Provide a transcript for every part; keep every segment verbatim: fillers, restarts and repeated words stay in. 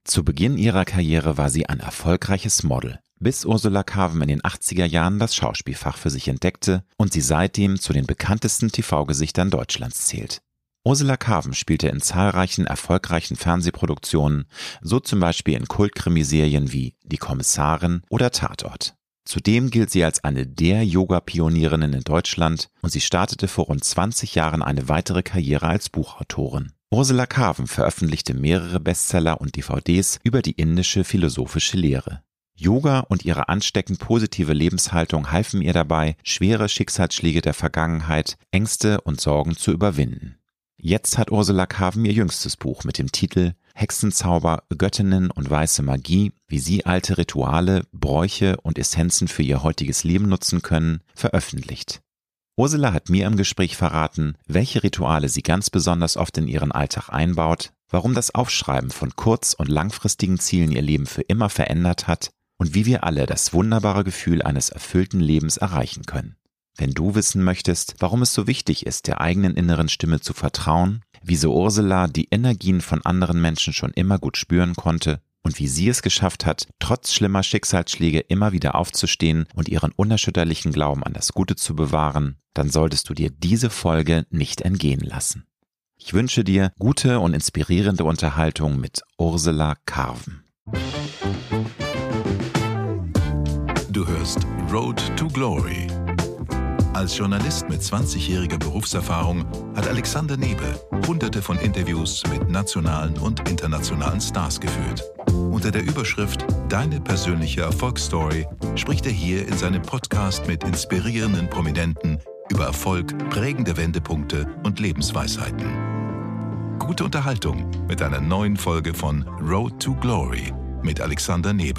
Zu Beginn ihrer Karriere war sie ein erfolgreiches Model, bis Ursula Carven in den achtziger Jahren das Schauspielfach für sich entdeckte und sie seitdem zu den bekanntesten T V-Gesichtern Deutschlands zählt. Ursula Carven spielte in zahlreichen erfolgreichen Fernsehproduktionen, so zum Beispiel in Kultkrimiserien wie Die Kommissarin oder Tatort. Zudem gilt sie als eine der Yoga-Pionierinnen in Deutschland und sie startete vor rund zwanzig Jahren eine weitere Karriere als Buchautorin. Ursula Carven veröffentlichte mehrere Bestseller und D V Ds über die indische philosophische Lehre. Yoga und ihre ansteckend positive Lebenshaltung halfen ihr dabei, schwere Schicksalsschläge der Vergangenheit, Ängste und Sorgen zu überwinden. Jetzt hat Ursula Carven ihr jüngstes Buch mit dem Titel Hexenzauber, Göttinnen und weiße Magie, wie sie alte Rituale, Bräuche und Essenzen für ihr heutiges Leben nutzen können, veröffentlicht. Ursula hat mir im Gespräch verraten, welche Rituale sie ganz besonders oft in ihren Alltag einbaut, warum das Aufschreiben von kurz- und langfristigen Zielen ihr Leben für immer verändert hat und wie wir alle das wunderbare Gefühl eines erfüllten Lebens erreichen können. Wenn du wissen möchtest, warum es so wichtig ist, der eigenen inneren Stimme zu vertrauen, wieso Ursula die Energien von anderen Menschen schon immer gut spüren konnte und wie sie es geschafft hat, trotz schlimmer Schicksalsschläge immer wieder aufzustehen und ihren unerschütterlichen Glauben an das Gute zu bewahren, dann solltest du dir diese Folge nicht entgehen lassen. Ich wünsche dir gute und inspirierende Unterhaltung mit Ursula Carven. Du hörst Road to Glory. Als Journalist mit zwanzigjähriger Berufserfahrung hat Alexander Nebe hunderte von Interviews mit nationalen und internationalen Stars geführt. Unter der Überschrift Deine persönliche Erfolgsstory spricht er hier in seinem Podcast mit inspirierenden Prominenten über Erfolg, prägende Wendepunkte und Lebensweisheiten. Gute Unterhaltung mit einer neuen Folge von Road to Glory mit Alexander Nebe.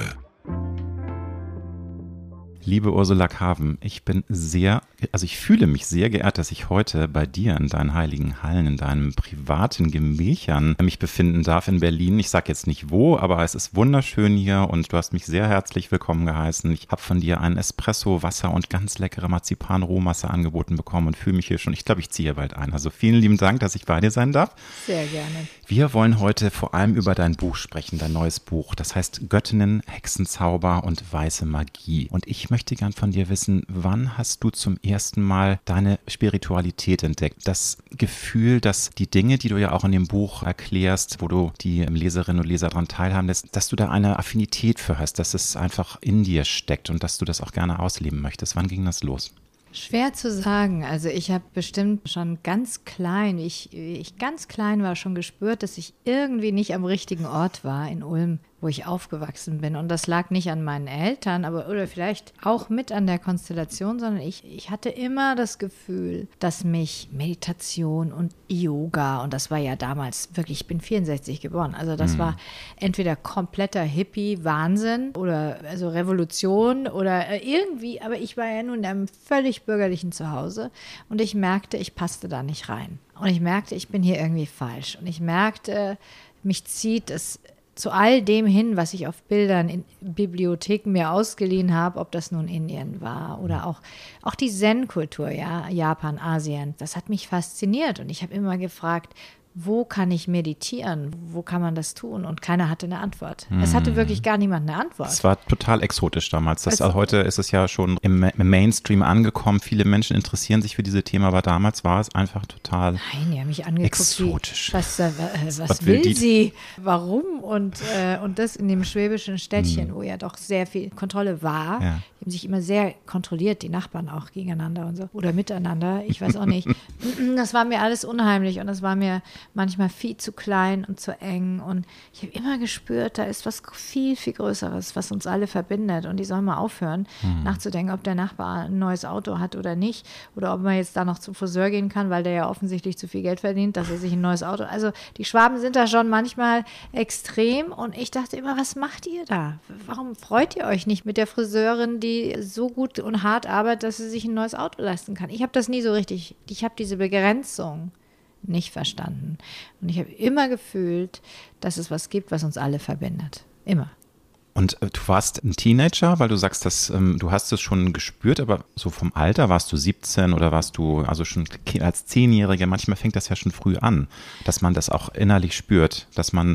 Liebe Ursula Carven, ich bin sehr, also ich fühle mich sehr geehrt, dass ich heute bei dir in deinen heiligen Hallen, in deinen privaten Gemächern mich befinden darf in Berlin. Ich sage jetzt nicht wo, aber es ist wunderschön hier und du hast mich sehr herzlich willkommen geheißen. Ich habe von dir einen Espresso, Wasser und ganz leckere Marzipan-Rohmasse angeboten bekommen und fühle mich hier schon, ich glaube, ich ziehe hier bald ein. Also vielen lieben Dank, dass ich bei dir sein darf. Sehr gerne. Wir wollen heute vor allem über dein Buch sprechen, dein neues Buch. Das heißt Göttinnen, Hexenzauber und weiße Magie. Und ich möchte gern von dir wissen, wann hast du zum ersten Mal deine Spiritualität entdeckt? Das Gefühl, dass die Dinge, die du ja auch in dem Buch erklärst, wo du die Leserinnen und Leser daran teilhaben lässt, dass du da eine Affinität für hast, dass es einfach in dir steckt und dass du das auch gerne ausleben möchtest. Wann ging das los? Schwer zu sagen. Also ich habe bestimmt schon ganz klein, ich, ich ganz klein war, schon gespürt, dass ich irgendwie nicht am richtigen Ort war in Ulm, wo ich aufgewachsen bin. Und das lag nicht an meinen Eltern, aber oder vielleicht auch mit an der Konstellation, sondern ich, ich hatte immer das Gefühl, dass mich Meditation und Yoga, und das war ja damals wirklich, ich bin vierundsechzig geboren, also das mhm. war entweder kompletter Hippie-Wahnsinn oder also Revolution oder irgendwie, aber ich war ja nun in einem völlig bürgerlichen Zuhause und ich merkte, ich passte da nicht rein. Und ich merkte, ich bin hier irgendwie falsch. Und ich merkte, mich zieht es zu all dem hin, was ich auf Bildern in Bibliotheken mir ausgeliehen habe, ob das nun Indien war oder auch, auch die Zen-Kultur, ja, Japan, Asien. Das hat mich fasziniert und ich habe immer gefragt, wo kann ich meditieren? Wo kann man das tun? Und keiner hatte eine Antwort. Mm. Es hatte wirklich gar niemand eine Antwort. Es war total exotisch damals. Das, also heute ist es ja schon im, im Mainstream angekommen. Viele Menschen interessieren sich für diese Themen, aber damals war es einfach total Nein, die haben mich angeguckt, exotisch. Wie, was, äh, was, was will will die? sie? Warum? Und, äh, und das in dem schwäbischen Städtchen, mm. wo ja doch sehr viel Kontrolle war. Ja. Die haben sich immer sehr kontrolliert, die Nachbarn auch gegeneinander und so. Oder miteinander, ich weiß auch nicht. Das war mir alles unheimlich und das war mir manchmal viel zu klein und zu eng und ich habe immer gespürt, da ist was viel, viel Größeres, was uns alle verbindet und die sollen mal aufhören, hm. nachzudenken, ob der Nachbar ein neues Auto hat oder nicht oder ob man jetzt da noch zum Friseur gehen kann, weil der ja offensichtlich zu viel Geld verdient, dass er sich ein neues Auto, also die Schwaben sind da schon manchmal extrem und ich dachte immer, was macht ihr da? Warum freut ihr euch nicht mit der Friseurin, die so gut und hart arbeitet, dass sie sich ein neues Auto leisten kann? Ich habe das nie so richtig, ich habe diese Begrenzung nicht verstanden. Und ich habe immer gefühlt, dass es was gibt, was uns alle verbindet. Immer. Und äh, du warst ein Teenager, weil du sagst, dass ähm, du hast es schon gespürt, aber so vom Alter warst du siebzehn oder warst du also schon als Zehnjähriger, manchmal fängt das ja schon früh an, dass man das auch innerlich spürt, dass man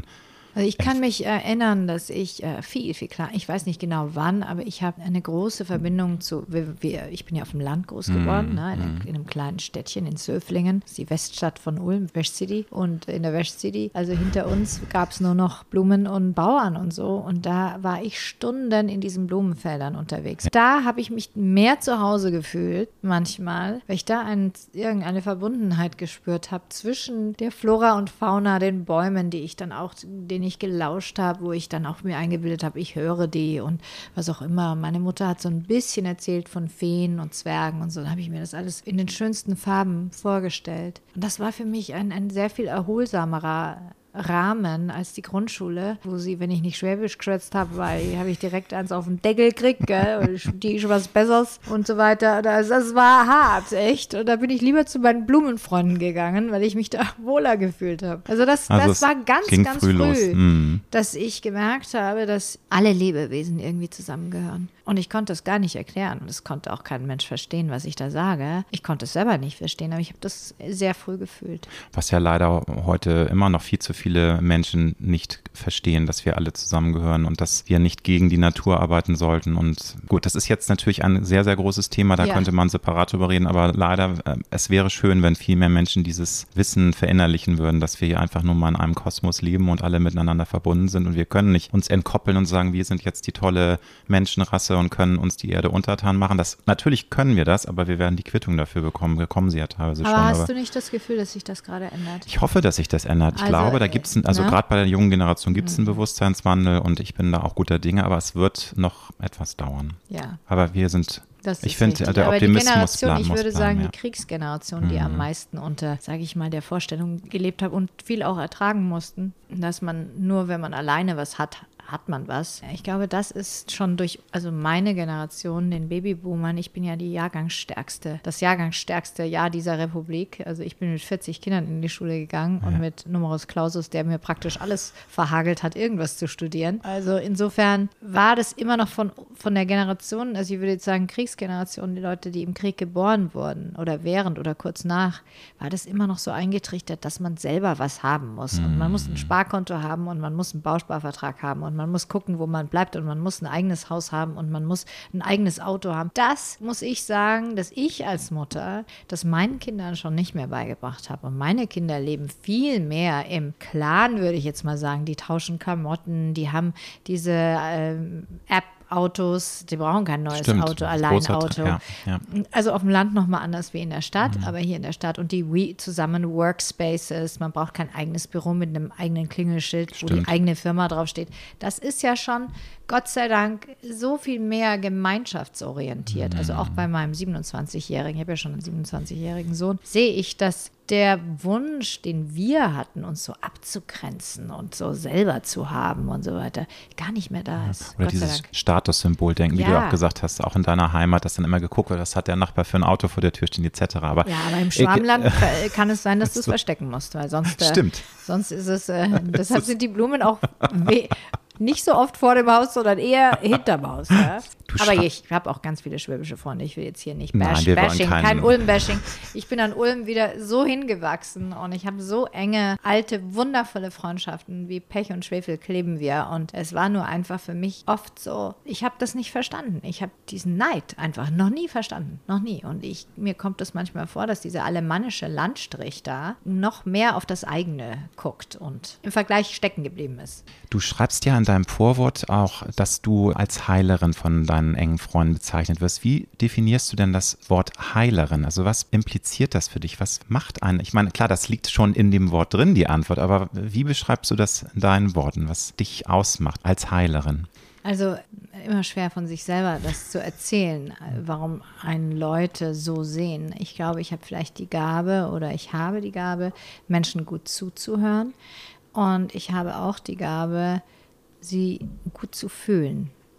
Also ich kann mich erinnern, dass ich äh, viel, viel klar, ich weiß nicht genau wann, aber ich habe eine große Verbindung zu, wir, wir, ich bin ja auf dem Land groß geworden, mm, ne, in, mm. in einem kleinen Städtchen in Zöflingen, das ist die Weststadt von Ulm, West City, und in der West City, also hinter uns gab es nur noch Blumen und Bauern und so, und da war ich Stunden in diesen Blumenfeldern unterwegs. Da habe ich mich mehr zu Hause gefühlt, manchmal, weil ich da ein, irgendeine Verbundenheit gespürt habe zwischen der Flora und Fauna, den Bäumen, die ich dann auch, den ich gelauscht habe, wo ich dann auch mir eingebildet habe, ich höre die und was auch immer. Meine Mutter hat so ein bisschen erzählt von Feen und Zwergen und so. Da habe ich mir das alles in den schönsten Farben vorgestellt. Und das war für mich ein, ein sehr viel erholsamerer Rahmen als die Grundschule, wo sie, wenn ich nicht Schwäbisch geschwätzt habe, weil habe ich direkt eins auf den Deckel gekriegt, gell, die ist was Besseres und so weiter. Das, das war hart, echt. Und da bin ich lieber zu meinen Blumenfreunden gegangen, weil ich mich da wohler gefühlt habe. Also das, also das war ganz, ganz früh, früh mm. dass ich gemerkt habe, dass alle Lebewesen irgendwie zusammengehören. Und ich konnte es gar nicht erklären. Und es konnte auch kein Mensch verstehen, was ich da sage. Ich konnte es selber nicht verstehen, aber ich habe das sehr früh gefühlt. Was ja leider heute immer noch viel zu viele Menschen nicht verstehen, dass wir alle zusammengehören und dass wir nicht gegen die Natur arbeiten sollten. Und gut, das ist jetzt natürlich ein sehr, sehr großes Thema, da ja. könnte man separat drüber reden, aber leider, äh, es wäre schön, wenn viel mehr Menschen dieses Wissen verinnerlichen würden, dass wir hier einfach nur mal in einem Kosmos leben und alle miteinander verbunden sind und wir können nicht uns entkoppeln und sagen, wir sind jetzt die tolle Menschenrasse und können uns die Erde untertan machen. Das, natürlich können wir das, aber wir werden die Quittung dafür bekommen. Wir kommen sie ja teilweise aber schon. Hast aber du nicht das Gefühl, dass sich das gerade ändert? Ich hoffe, dass sich das ändert. Ich also, glaube, da gibt es, also gerade bei der jungen Generation gibt es einen mhm. Bewusstseinswandel und ich bin da auch guter Dinge, aber es wird noch etwas dauern. Ja. Aber wir sind, das ich finde, der aber Optimismus die Generation, bleiben, ich würde bleiben, sagen, ja. die Kriegsgeneration, die mhm. am meisten unter, sage ich mal, der Vorstellung gelebt hat und viel auch ertragen mussten, dass man nur, wenn man alleine was hat, hat man was. Ich glaube, das ist schon durch, also meine Generation, den Babyboomern, ich bin ja die Jahrgangsstärkste, das Jahrgangsstärkste Jahr dieser Republik. Also ich bin mit vierzig Kindern in die Schule gegangen ja. und mit Numerus Clausus, der mir praktisch alles verhagelt hat, irgendwas zu studieren. Also insofern war das immer noch von, von der Generation, also ich würde jetzt sagen Kriegsgeneration, die Leute, die im Krieg geboren wurden oder während oder kurz nach, war das immer noch so eingetrichtert, dass man selber was haben muss. Und man muss ein Sparkonto haben und man muss einen Bausparvertrag haben und man muss gucken, wo man bleibt und man muss ein eigenes Haus haben und man muss ein eigenes Auto haben. Das muss ich sagen, dass ich als Mutter das meinen Kindern schon nicht mehr beigebracht habe. Und meine Kinder leben viel mehr im Clan, würde ich jetzt mal sagen. Die tauschen Klamotten, die haben diese ähm, App Autos, die brauchen kein neues Stimmt. Auto, Alleinauto. Ja, ja. Also auf dem Land nochmal anders wie in der Stadt, mhm. aber hier in der Stadt und die We zusammen Workspaces, man braucht kein eigenes Büro mit einem eigenen Klingelschild, Stimmt. wo die eigene Firma draufsteht. Das ist ja schon, Gott sei Dank, so viel mehr gemeinschaftsorientiert. Mhm. Also auch bei meinem siebenundzwanzigjährigen, ich habe ja schon einen siebenundzwanzigjährigen Sohn, sehe ich, dass der Wunsch, den wir hatten, uns so abzugrenzen und so selber zu haben und so weiter, gar nicht mehr da ist. Oder Gott dieses Statussymbol-Denken, ja. wie du auch gesagt hast, auch in deiner Heimat, dass dann immer geguckt wird, was hat der Nachbar für ein Auto vor der Tür stehen, et cetera. Aber ja, aber im Schwarmland äh, kann es sein, dass du es so. verstecken musst, weil sonst, äh, Stimmt. sonst ist es, äh, deshalb sind die Blumen auch we- nicht so oft vor dem Haus, sondern eher hinterm Haus. Ja? Aber ich habe auch ganz viele schwäbische Freunde. Ich will jetzt hier nicht bash, Nein, bashing, keinen... kein Ulm-Bashing. Ich bin an Ulm wieder so hingewachsen und ich habe so enge, alte, wundervolle Freundschaften. Wie Pech und Schwefel kleben wir. Und es war nur einfach für mich oft so, ich habe das nicht verstanden. Ich habe diesen Neid einfach noch nie verstanden. Noch nie. Und ich, mir kommt es manchmal vor, dass dieser alemannische Landstrich da noch mehr auf das eigene guckt und im Vergleich stecken geblieben ist. Du schreibst ja in deinem Vorwort auch, dass du als Heilerin von deinen engen Freunden bezeichnet wirst. Wie definierst du denn das Wort Heilerin? Also was impliziert das für dich? Was macht eine? Ich meine, klar, das liegt schon in dem Wort drin, die Antwort, aber wie beschreibst du das in deinen Worten, was dich ausmacht als Heilerin? Also immer schwer von sich selber das zu erzählen, warum einen Leute so sehen. Ich glaube, ich habe vielleicht die Gabe oder ich habe die Gabe, Menschen gut zuzuhören. Und ich habe auch die Gabe, sie gut zu fühlen.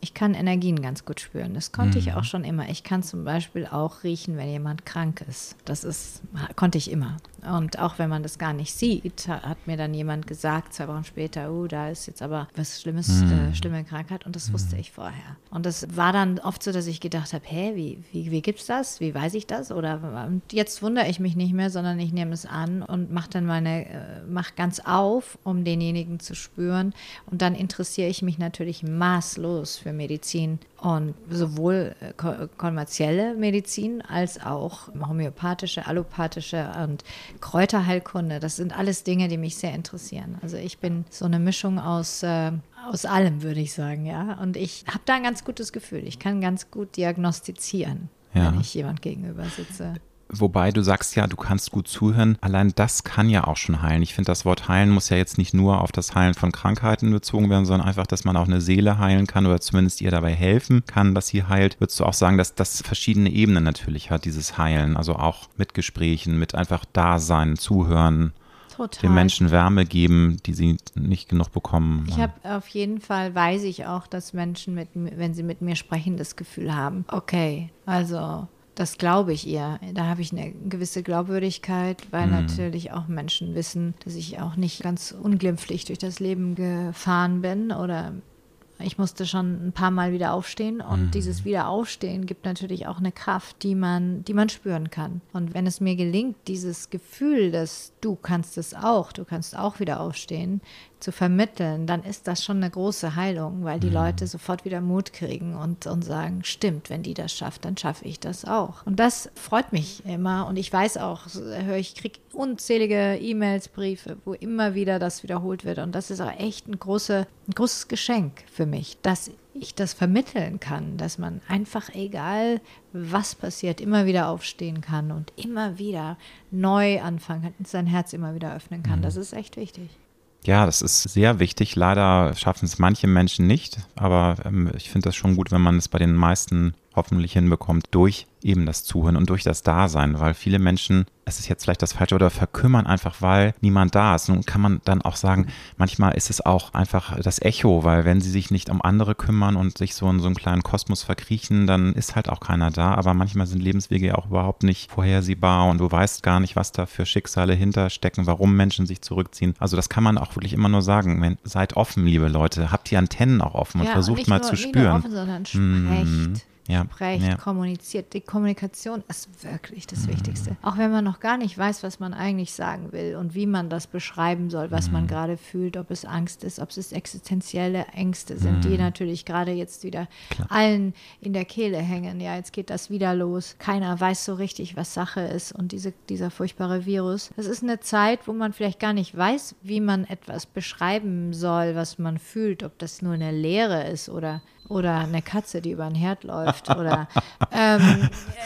ich kann Energien ganz gut spüren. Das konnte Mhm. ich auch schon immer. Ich kann zum Beispiel auch riechen, wenn jemand krank ist. Das ist, konnte ich immer. Und auch wenn man das gar nicht sieht, hat mir dann jemand gesagt, zwei Wochen später, oh, da ist jetzt aber was Schlimmes, Mhm. äh, schlimme Krankheit. Und das wusste ich vorher. Und das war dann oft so, dass ich gedacht habe, hä, wie, wie, wie gibt's das? Wie weiß ich das? Oder und jetzt wundere ich mich nicht mehr, sondern ich nehme es an und mache dann meine, äh, mach ganz auf, um denjenigen zu spüren. Und dann interessiere ich mich natürlich maßlos für Medizin und sowohl äh, ko- kommerzielle Medizin als auch homöopathische, allopathische und Kräuterheilkunde. Das sind alles Dinge, die mich sehr interessieren. Also ich bin so eine Mischung aus, äh, aus allem, würde ich sagen, ja. Und ich habe da ein ganz gutes Gefühl. Ich kann ganz gut diagnostizieren, Ja. wenn ich jemand gegenüber sitze. Wobei du sagst ja, du kannst gut zuhören. Allein das kann ja auch schon heilen. Ich finde, das Wort heilen muss ja jetzt nicht nur auf das Heilen von Krankheiten bezogen werden, sondern einfach, dass man auch eine Seele heilen kann oder zumindest ihr dabei helfen kann, dass sie heilt. Würdest du auch sagen, dass das verschiedene Ebenen natürlich hat, dieses Heilen? Also auch mit Gesprächen, mit einfach Dasein, Zuhören, Total. den Menschen Wärme geben, die sie nicht genug bekommen. Ich habe auf jeden Fall, weiß ich auch, dass Menschen, mit, mir- wenn sie mit mir sprechen, das Gefühl haben, okay, also das glaube ich ihr. Da habe ich eine gewisse Glaubwürdigkeit, weil Mhm. natürlich auch Menschen wissen, dass ich auch nicht ganz unglimpflich durch das Leben gefahren bin oder ich musste schon ein paar Mal wieder aufstehen und Mhm. dieses Wiederaufstehen gibt natürlich auch eine Kraft, die man, die man spüren kann. Und wenn es mir gelingt, dieses Gefühl, dass du kannst es auch, du kannst auch wieder aufstehen, zu vermitteln, dann ist das schon eine große Heilung, weil die Mhm. Leute sofort wieder Mut kriegen und, und sagen, stimmt, wenn die das schafft, dann schaffe ich das auch. Und das freut mich immer und ich weiß auch, so höre ich kriege unzählige E-Mails, Briefe, wo immer wieder das wiederholt wird und das ist auch echt ein, große, ein großes Geschenk für mich, dass ich das vermitteln kann, dass man einfach, egal was passiert, immer wieder aufstehen kann und immer wieder neu anfangen kann, sein Herz immer wieder öffnen kann. Mhm. Das ist echt wichtig. Ja, das ist sehr wichtig. Leider schaffen es manche Menschen nicht, aber ähm, ich finde das schon gut, wenn man es bei den meisten hoffentlich hinbekommt, durch eben das Zuhören und durch das Dasein, weil viele Menschen, es ist jetzt vielleicht das Falsche, oder verkümmern einfach, weil niemand da ist. Nun kann man dann auch sagen, manchmal ist es auch einfach das Echo, weil wenn sie sich nicht um andere kümmern und sich so in so einen kleinen Kosmos verkriechen, dann ist halt auch keiner da, aber manchmal sind Lebenswege ja auch überhaupt nicht vorhersehbar und du weißt gar nicht, was da für Schicksale hinterstecken, warum Menschen sich zurückziehen. Also das kann man auch wirklich immer nur sagen, wenn, seid offen, liebe Leute, habt die Antennen auch offen und Ja, versucht nicht mal nur, zu nicht spüren. Nur offen, sondern sprecht. Mhm. Ja, Sprecht, ja. kommuniziert. Die Kommunikation ist wirklich das Wichtigste. Auch wenn man noch gar nicht weiß, was man eigentlich sagen will und wie man das beschreiben soll, was man gerade fühlt, ob es Angst ist, ob es existenzielle Ängste sind, die natürlich gerade jetzt wieder allen in der Kehle hängen. Ja, jetzt geht das wieder los. Keiner weiß so richtig, was Sache ist und diese, dieser furchtbare Virus. Das ist eine Zeit, wo man vielleicht gar nicht weiß, wie man etwas beschreiben soll, was man fühlt, ob das nur eine Leere ist oder Oder eine Katze, die über den Herd läuft. Oder ähm,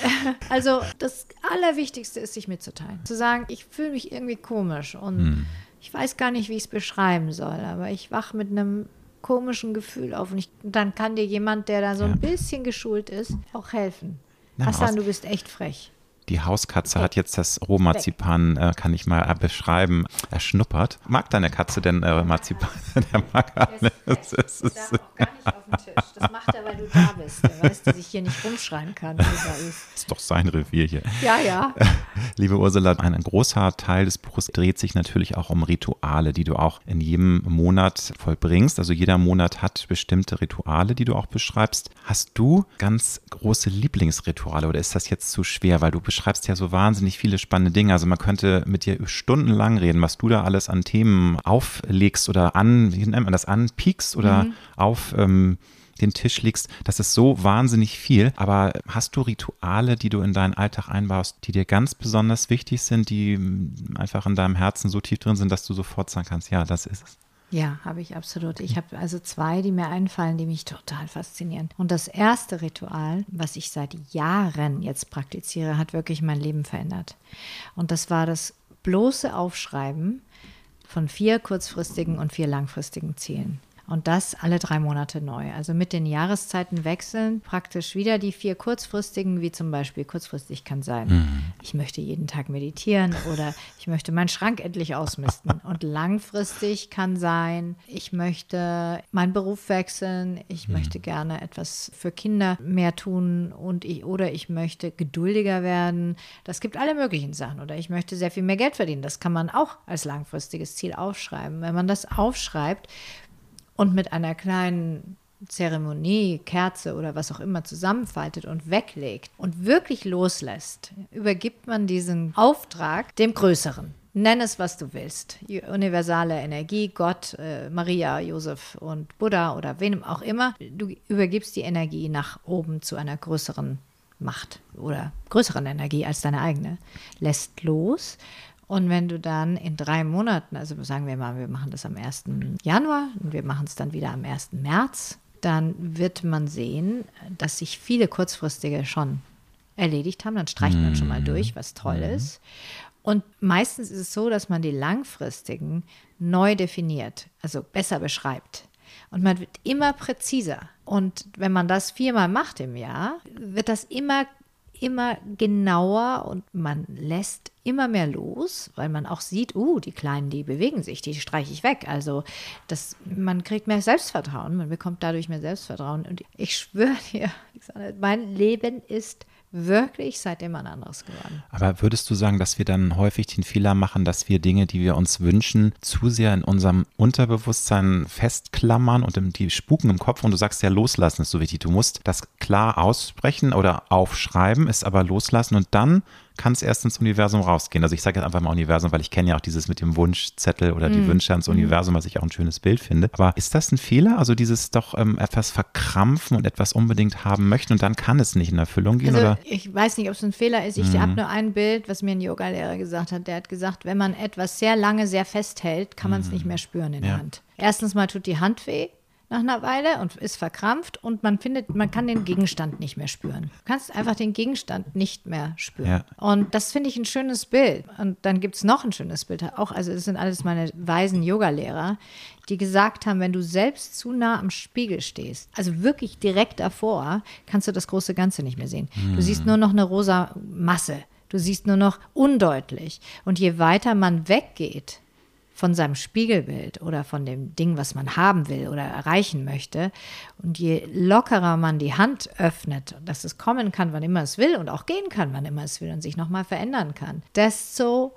also das Allerwichtigste ist, sich mitzuteilen. Zu sagen, ich fühle mich irgendwie komisch und Hm. ich weiß gar nicht, wie ich es beschreiben soll, aber ich wache mit einem komischen Gefühl auf und ich, dann kann dir jemand, der da so ein bisschen geschult ist, auch helfen. Na, Hassan, aus- du bist echt frech. Die Hauskatze hat jetzt das Rohmarzipan, äh, kann ich mal äh, beschreiben, erschnuppert. Mag deine Katze denn äh, Marzipan? Der mag alles. Es ist- es ist- auch gar nicht auf den Tisch. Das macht er, weil du da bist. Der weiß, dass ich hier nicht rumschreien kann. ist doch sein Revier hier. Ja, ja. Liebe Ursula, ein großer Teil des Buches dreht sich natürlich auch um Rituale, die du auch in jedem Monat vollbringst. Also jeder Monat hat bestimmte Rituale, die du auch beschreibst. Hast du ganz große Lieblingsrituale oder ist das jetzt zu schwer? Weil du beschreibst ja so wahnsinnig viele spannende Dinge. Also man könnte mit dir stundenlang reden, was du da alles an Themen auflegst oder an, wie nennt man das, anpiekst oder Mhm. auf ähm, den Tisch legst. Das ist so wahnsinnig viel. Aber hast du Rituale, die du in deinen Alltag einbaust, die dir ganz besonders wichtig sind, die mm, einfach in deinem Herzen so tief drin sind, dass du sofort sagen kannst, ja, das ist es. Ja, habe ich absolut. Ich habe also zwei, die mir einfallen, die mich total faszinieren. Und das erste Ritual, was ich seit Jahren jetzt praktiziere, hat wirklich mein Leben verändert. Und das war das bloße Aufschreiben von vier kurzfristigen und vier langfristigen Zielen. Und das alle drei Monate neu. Also mit den Jahreszeiten wechseln praktisch wieder die vier kurzfristigen, wie zum Beispiel kurzfristig kann sein, mhm. ich möchte jeden Tag meditieren oder ich möchte meinen Schrank endlich ausmisten. Und langfristig kann sein, ich möchte meinen Beruf wechseln, ich mhm. möchte gerne etwas für Kinder mehr tun und ich, oder ich möchte geduldiger werden. Das gibt alle möglichen Sachen. Oder ich möchte sehr viel mehr Geld verdienen. Das kann man auch als langfristiges Ziel aufschreiben. Wenn man das aufschreibt, und mit einer kleinen Zeremonie, Kerze oder was auch immer zusammenfaltet und weglegt und wirklich loslässt, übergibt man diesen Auftrag dem Größeren. Nenn es, was du willst. Die universale Energie, Gott, äh, Maria, Josef und Buddha oder wem auch immer. Du übergibst die Energie nach oben zu einer größeren Macht oder größeren Energie als deine eigene. Lässt los. Und wenn du dann in drei Monaten, also sagen wir mal, wir machen das am ersten Januar und wir machen es dann wieder am ersten März, dann wird man sehen, dass sich viele kurzfristige schon erledigt haben. Dann streicht man schon mal durch, was toll ist. Und meistens ist es so, dass man die langfristigen neu definiert, also besser beschreibt. Und man wird immer präziser. Und wenn man das viermal macht im Jahr, wird das immer immer genauer und man lässt immer mehr los, weil man auch sieht, uh, die Kleinen, die bewegen sich, die streiche ich weg. Also das, man kriegt mehr Selbstvertrauen, man bekommt dadurch mehr Selbstvertrauen. Und ich schwöre dir, mein Leben ist wirklich seitdem ein anderes geworden. Aber würdest du sagen, dass wir dann häufig den Fehler machen, dass wir Dinge, die wir uns wünschen, zu sehr in unserem Unterbewusstsein festklammern und die spuken im Kopf und du sagst ja, loslassen ist so wichtig. Du musst das klar aussprechen oder aufschreiben, es aber loslassen und dann kann es erst ins Universum rausgehen. Also ich sage jetzt einfach mal Universum, weil ich kenne ja auch dieses mit dem Wunschzettel oder die mm. Wünsche ans Universum, was ich auch ein schönes Bild finde. Aber ist das ein Fehler? Also dieses doch ähm, etwas verkrampfen und etwas unbedingt haben möchten und dann kann es nicht in Erfüllung gehen? Also oder? Ich weiß nicht, ob es ein Fehler ist. Ich mm. habe nur ein Bild, was mir ein Yoga-Lehrer gesagt hat. Der hat gesagt, wenn man etwas sehr lange sehr festhält, kann man es mm. nicht mehr spüren in ja. der Hand. Erstens mal tut die Hand weh nach einer Weile und ist verkrampft und man findet, man kann den Gegenstand nicht mehr spüren. Du kannst einfach den Gegenstand nicht mehr spüren. Ja. Und das finde ich ein schönes Bild. Und dann gibt es noch ein schönes Bild. Auch, also das sind alles meine weisen Yoga-Lehrer, die gesagt haben, wenn du selbst zu nah am Spiegel stehst, also wirklich direkt davor, kannst du das große Ganze nicht mehr sehen. Hm. Du siehst nur noch eine rosa Masse. Du siehst nur noch undeutlich. Und je weiter man weggeht von seinem Spiegelbild oder von dem Ding, was man haben will oder erreichen möchte. Und je lockerer man die Hand öffnet, dass es kommen kann, wann immer es will und auch gehen kann, wann immer es will und sich nochmal verändern kann, desto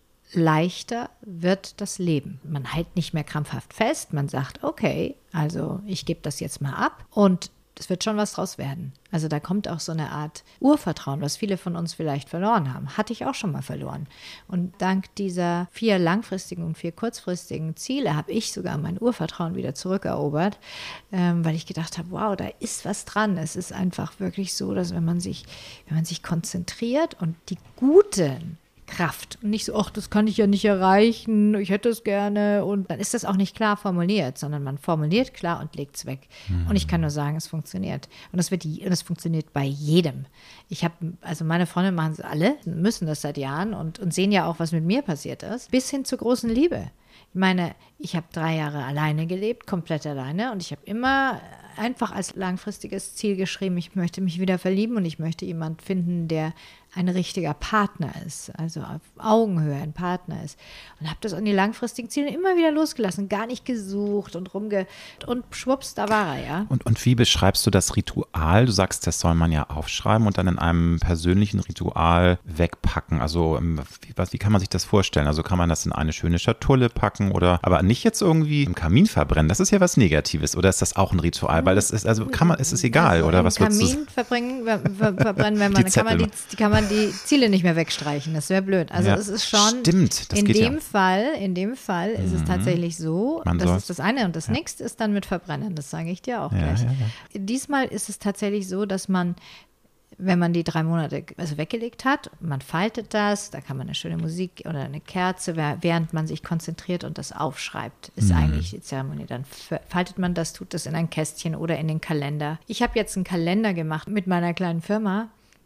leichter wird das Leben. Man hält nicht mehr krampfhaft fest, man sagt, okay, also ich gebe das jetzt mal ab und es wird schon was draus werden. Also da kommt auch so eine Art Urvertrauen, was viele von uns vielleicht verloren haben. Hatte ich auch schon mal verloren. Und dank dieser vier langfristigen und vier kurzfristigen Ziele habe ich sogar mein Urvertrauen wieder zurückerobert, ähm, weil ich gedacht habe, wow, da ist was dran. Es ist einfach wirklich so, dass wenn man sich, wenn man sich konzentriert und die guten Kraft und nicht so, ach, das kann ich ja nicht erreichen, ich hätte es gerne und dann ist das auch nicht klar formuliert, sondern man formuliert klar und legt es weg. Mhm. Und ich kann nur sagen, es funktioniert. Und das wird die, und es funktioniert bei jedem. Ich habe, also meine Freunde machen es alle, müssen das seit Jahren und, und sehen ja auch, was mit mir passiert ist, bis hin zur großen Liebe. Ich meine, ich habe drei Jahre alleine gelebt, komplett alleine und ich habe immer einfach als langfristiges Ziel geschrieben, ich möchte mich wieder verlieben und ich möchte jemanden finden, der ein richtiger Partner ist, also auf Augenhöhe ein Partner ist. Und habe das an die langfristigen Ziele immer wieder losgelassen, gar nicht gesucht und rumge... Und schwupps, da war er, ja. Und, und wie beschreibst du das Ritual? Du sagst, das soll man ja aufschreiben und dann in einem persönlichen Ritual wegpacken. Also wie, was, wie kann man sich das vorstellen? Also kann man das in eine schöne Schatulle packen oder aber nicht jetzt irgendwie im Kamin verbrennen? Das ist ja was Negatives. Oder ist das auch ein Ritual? Weil das ist, also kann man, ist es egal, also oder was würdest du? Kamin verbrennen, ver, verbrennen, wenn man, die kann man die, die kann man die Ziele nicht mehr wegstreichen, das wäre blöd. Also ja, es ist schon, stimmt, das in geht dem ja. Fall, in dem Fall ist mhm. es tatsächlich so, man das soll, ist das eine und das ja. nächste ist dann mit Verbrennen, das sage ich dir auch ja, gleich. Ja, ja. Diesmal ist es tatsächlich so, dass man, wenn man die drei Monate also weggelegt hat, man faltet das, da kann man eine schöne Musik oder eine Kerze, während man sich konzentriert und das aufschreibt, ist mhm. eigentlich die Zeremonie. Dann faltet man das, tut das in ein Kästchen oder in den Kalender. Ich habe jetzt einen Kalender gemacht mit meiner kleinen Firma,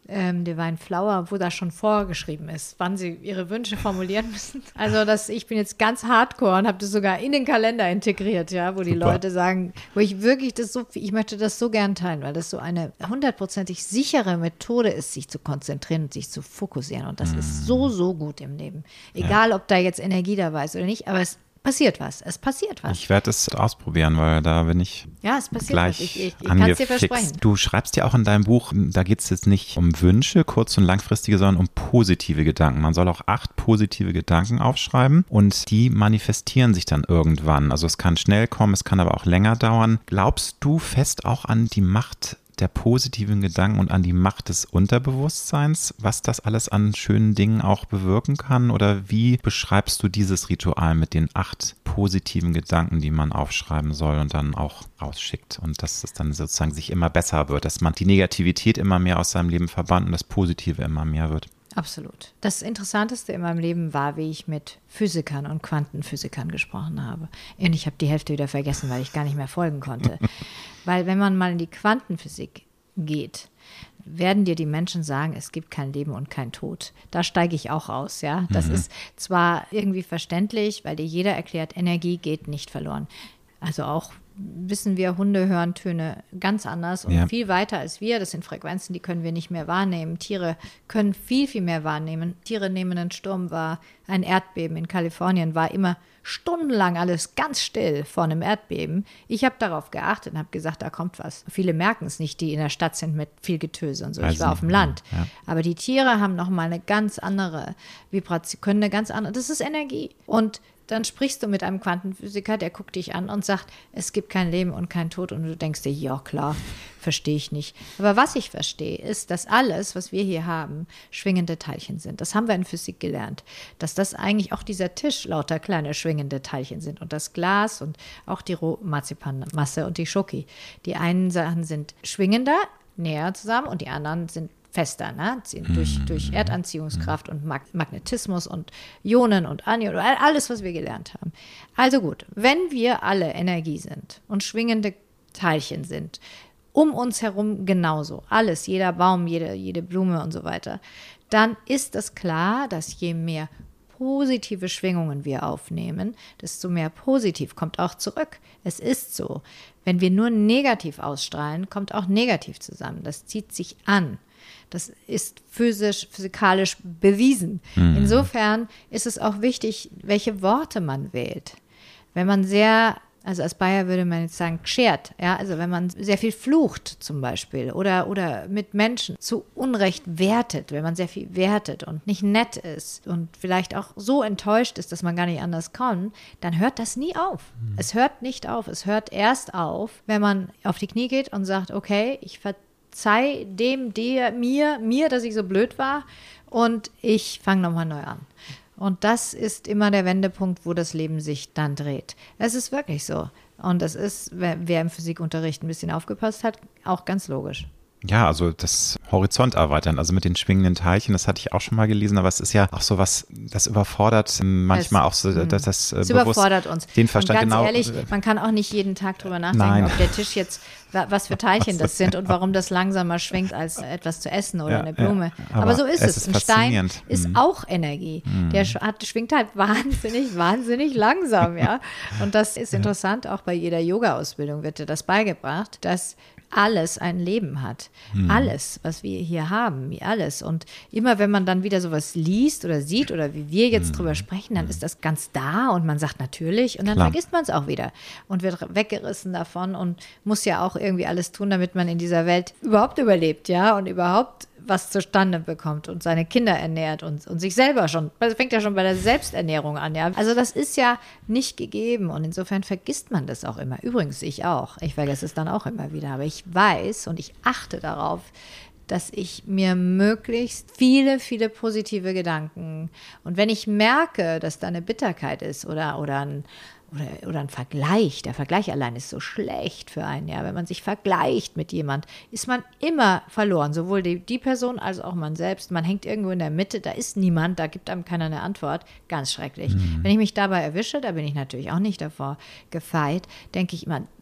ähm, Divine Flower, wo da schon vorgeschrieben ist, wann sie ihre Wünsche formulieren müssen. Also das, ich bin jetzt ganz hardcore und habe das sogar in den Kalender integriert, ja, wo die Super. Leute sagen, wo ich wirklich das so, ich möchte das so gern teilen, weil das so eine hundertprozentig sichere Methode ist, sich zu konzentrieren und sich zu fokussieren. Und das mm. ist so, so gut im Leben. Egal, ja. ob da jetzt Energie dabei ist oder nicht, aber es passiert was. Es passiert was. Ich werde es ausprobieren, weil da bin ich ja, es passiert gleich was. Ich, ich, ich kann es dir versprechen. Du schreibst ja auch in deinem Buch, da geht es jetzt nicht um Wünsche, kurz- und langfristige, sondern um positive Gedanken. Man soll auch acht positive Gedanken aufschreiben und die manifestieren sich dann irgendwann. Also es kann schnell kommen, es kann aber auch länger dauern. Glaubst du fest auch an die Macht der positiven Gedanken und an die Macht des Unterbewusstseins, was das alles an schönen Dingen auch bewirken kann? Oder wie beschreibst du dieses Ritual mit den acht positiven Gedanken, die man aufschreiben soll und dann auch rausschickt und dass es dann sozusagen sich immer besser wird, dass man die Negativität immer mehr aus seinem Leben verbannt und das Positive immer mehr wird? Absolut. Das Interessanteste in meinem Leben war, wie ich mit Physikern und Quantenphysikern gesprochen habe. Und ich habe die Hälfte wieder vergessen, weil ich gar nicht mehr folgen konnte. Weil wenn man mal in die Quantenphysik geht, werden dir die Menschen sagen, es gibt kein Leben und kein Tod. Da steige ich auch aus, ja. Das mhm. ist zwar irgendwie verständlich, weil dir jeder erklärt, Energie geht nicht verloren. Also auch wissen wir, Hunde hören Töne ganz anders und ja. viel weiter als wir. Das sind Frequenzen, die können wir nicht mehr wahrnehmen. Tiere können viel, viel mehr wahrnehmen. Tiere nehmen einen Sturm wahr. Ein Erdbeben in Kalifornien war immer stundenlang alles ganz still vor einem Erdbeben. Ich habe darauf geachtet und habe gesagt, da kommt was. Viele merken es nicht, die in der Stadt sind mit viel Getöse und so. Ich war auf dem Land. Ja. Aber die Tiere haben nochmal eine ganz andere Vibration, können eine ganz andere, das ist Energie. Und dann sprichst du mit einem Quantenphysiker, der guckt dich an und sagt, es gibt kein Leben und kein Tod. Und du denkst dir, ja klar, verstehe ich nicht. Aber was ich verstehe, ist, dass alles, was wir hier haben, schwingende Teilchen sind. Das haben wir in Physik gelernt. Dass das eigentlich auch dieser Tisch lauter kleine schwingende Teilchen sind. Und das Glas und auch die Rohmarzipanmasse und die Schoki. Die einen Sachen sind schwingender, näher zusammen und die anderen sind fester, ne? durch, durch Erdanziehungskraft und Mag- Magnetismus und Ionen und Anionen, alles, was wir gelernt haben. Also gut, wenn wir alle Energie sind und schwingende Teilchen sind, um uns herum genauso, alles, jeder Baum, jede, jede Blume und so weiter, dann ist es klar, dass je mehr positive Schwingungen wir aufnehmen, desto mehr positiv kommt auch zurück. Es ist so. Wenn wir nur negativ ausstrahlen, kommt auch negativ zusammen. Das zieht sich an. Das ist physisch, physikalisch bewiesen. Mhm. Insofern ist es auch wichtig, welche Worte man wählt. Wenn man sehr, also als Bayer würde man jetzt sagen, schert, ja, also wenn man sehr viel flucht zum Beispiel oder, oder mit Menschen zu Unrecht wertet, wenn man sehr viel wertet und nicht nett ist und vielleicht auch so enttäuscht ist, dass man gar nicht anders kann, dann hört das nie auf. Mhm. Es hört nicht auf. Es hört erst auf, wenn man auf die Knie geht und sagt, okay, ich vertraue Sei dem, der, mir, mir, dass ich so blöd war und ich fange nochmal neu an. Und das ist immer der Wendepunkt, wo das Leben sich dann dreht. Es ist wirklich so. Und das ist, wer, wer im Physikunterricht ein bisschen aufgepasst hat, auch ganz logisch. Ja, also das Horizont erweitern, also mit den schwingenden Teilchen, das hatte ich auch schon mal gelesen, aber es ist ja auch so was, das überfordert manchmal es, auch so, dass das es überfordert uns. Den Verstand und ganz genau. ehrlich, man kann auch nicht jeden Tag drüber nachdenken, Nein. ob der Tisch jetzt, was für Teilchen das sind und warum das langsamer schwingt als etwas zu essen oder ja, eine Blume. Ja, aber, aber so ist es. ist Ein Stein ist mhm. auch Energie. Mhm. Der hat, schwingt halt wahnsinnig, wahnsinnig langsam, ja. Und das ist interessant, auch bei jeder Yoga-Ausbildung wird dir das beigebracht, dass alles ein Leben hat. Hm. Alles, was wir hier haben, alles. Und immer, wenn man dann wieder sowas liest oder sieht oder wie wir jetzt hm. drüber sprechen, dann ist das ganz da und man sagt natürlich und dann Klar. vergisst man es auch wieder und wird weggerissen davon und muss ja auch irgendwie alles tun, damit man in dieser Welt überhaupt überlebt, ja, und überhaupt was zustande bekommt und seine Kinder ernährt und, und sich selber schon, das fängt ja schon bei der Selbsternährung an, ja. Also das ist ja nicht gegeben und insofern vergisst man das auch immer. Übrigens, ich auch. Ich vergesse es dann auch immer wieder, aber ich weiß und ich achte darauf, dass ich mir möglichst viele, viele positive Gedanken und wenn ich merke, dass da eine Bitterkeit ist oder, oder ein Oder, oder ein Vergleich. Der Vergleich allein ist so schlecht für einen. Ja. Wenn man sich vergleicht mit jemand, ist man immer verloren. Sowohl die, die Person als auch man selbst. Man hängt irgendwo in der Mitte, da ist niemand, da gibt einem keiner eine Antwort. Ganz schrecklich. Mhm. Wenn ich mich dabei erwische, da bin ich natürlich auch nicht davor gefeit, denke ich immer,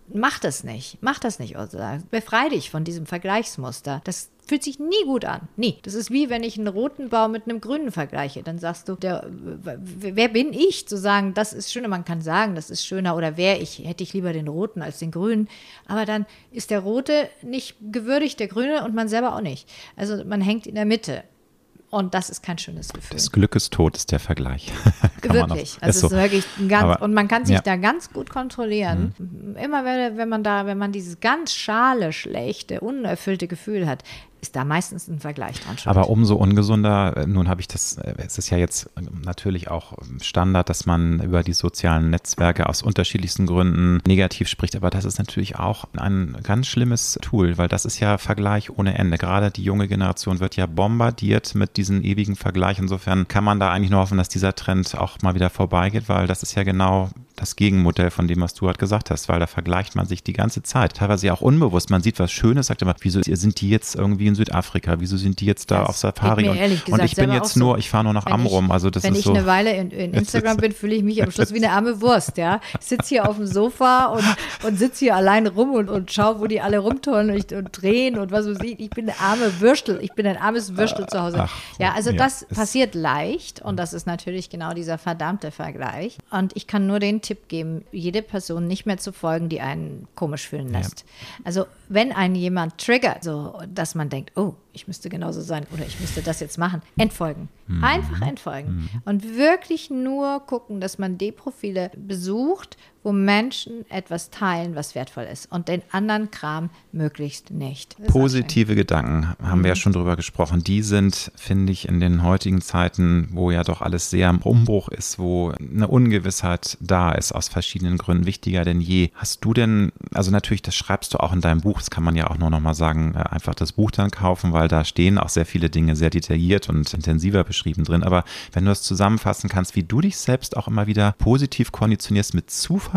mach das nicht. Mach das nicht, Ursula. Befrei dich von diesem Vergleichsmuster. Das fühlt sich nie gut an. Nie. Das ist wie, wenn ich einen roten Baum mit einem grünen vergleiche. Dann sagst du, der, wer bin ich, zu sagen, das ist schöner. Man kann sagen, das ist schöner. Oder wäre ich, hätte ich lieber den roten als den grünen. Aber dann ist der rote nicht gewürdigt, der grüne und man selber auch nicht. Also man hängt in der Mitte. Und das ist kein schönes Gefühl. Das Glück ist tot, ist der Vergleich. Wirklich. Auch, also ist es so. ist wirklich ein ganz, Aber, und man kann sich ja. da ganz gut kontrollieren. Mhm. Immer wenn, wenn man da, wenn man dieses ganz schale, schlechte, unerfüllte Gefühl hat, ist da meistens ein Vergleich dran schuld. Aber umso ungesunder, nun habe ich das, es ist ja jetzt natürlich auch Standard, dass man über die sozialen Netzwerke aus unterschiedlichsten Gründen negativ spricht, aber das ist natürlich auch ein ganz schlimmes Tool, weil das ist ja Vergleich ohne Ende. Gerade die junge Generation wird ja bombardiert mit diesem ewigen Vergleich. Insofern kann man da eigentlich nur hoffen, dass dieser Trend auch mal wieder vorbeigeht, weil das ist ja genau das Gegenmodell von dem, was du gerade gesagt hast, weil da vergleicht man sich die ganze Zeit, teilweise ja auch unbewusst. Man sieht was Schönes, sagt immer, wieso sind die jetzt irgendwie in Südafrika, wieso sind die jetzt da das auf Safari? Und, gesagt, und ich bin jetzt nur, so. ich fahre nur nach Amrum. Also das wenn ist ich so, eine Weile in, in Instagram bin, fühle ich mich am Schluss wie eine arme Wurst. Ja? Ich sitze hier auf dem Sofa und, und sitze hier allein rum und, und schaue, wo die alle rumtollen und, und drehen und was weiß ich. Ich bin eine arme Würstel, ich bin ein armes Würstel zu Hause. Ach, ja, also ja, das passiert leicht und das ist natürlich genau dieser verdammte Vergleich. Und ich kann nur den Tipp geben, jede Person nicht mehr zu folgen, die einen komisch fühlen lässt. Ja. Also wenn einen jemand triggert, so dass man denkt, oh, ich müsste genauso sein oder ich müsste das jetzt machen, entfolgen. Mhm. Einfach entfolgen. Mhm. Und wirklich nur gucken, dass man die Profile besucht, wo Menschen etwas teilen, was wertvoll ist und den anderen Kram möglichst nicht. Positive Gedanken, haben mhm. wir ja schon drüber gesprochen, die sind, finde ich, in den heutigen Zeiten, wo ja doch alles sehr im Umbruch ist, wo eine Ungewissheit da ist, aus verschiedenen Gründen wichtiger denn je. Hast du denn, also natürlich, das schreibst du auch in deinem Buch, das kann man ja auch nur noch mal sagen, einfach das Buch dann kaufen, weil da stehen auch sehr viele Dinge sehr detailliert und intensiver beschrieben drin, aber wenn du das zusammenfassen kannst, wie du dich selbst auch immer wieder positiv konditionierst mit Zuversicht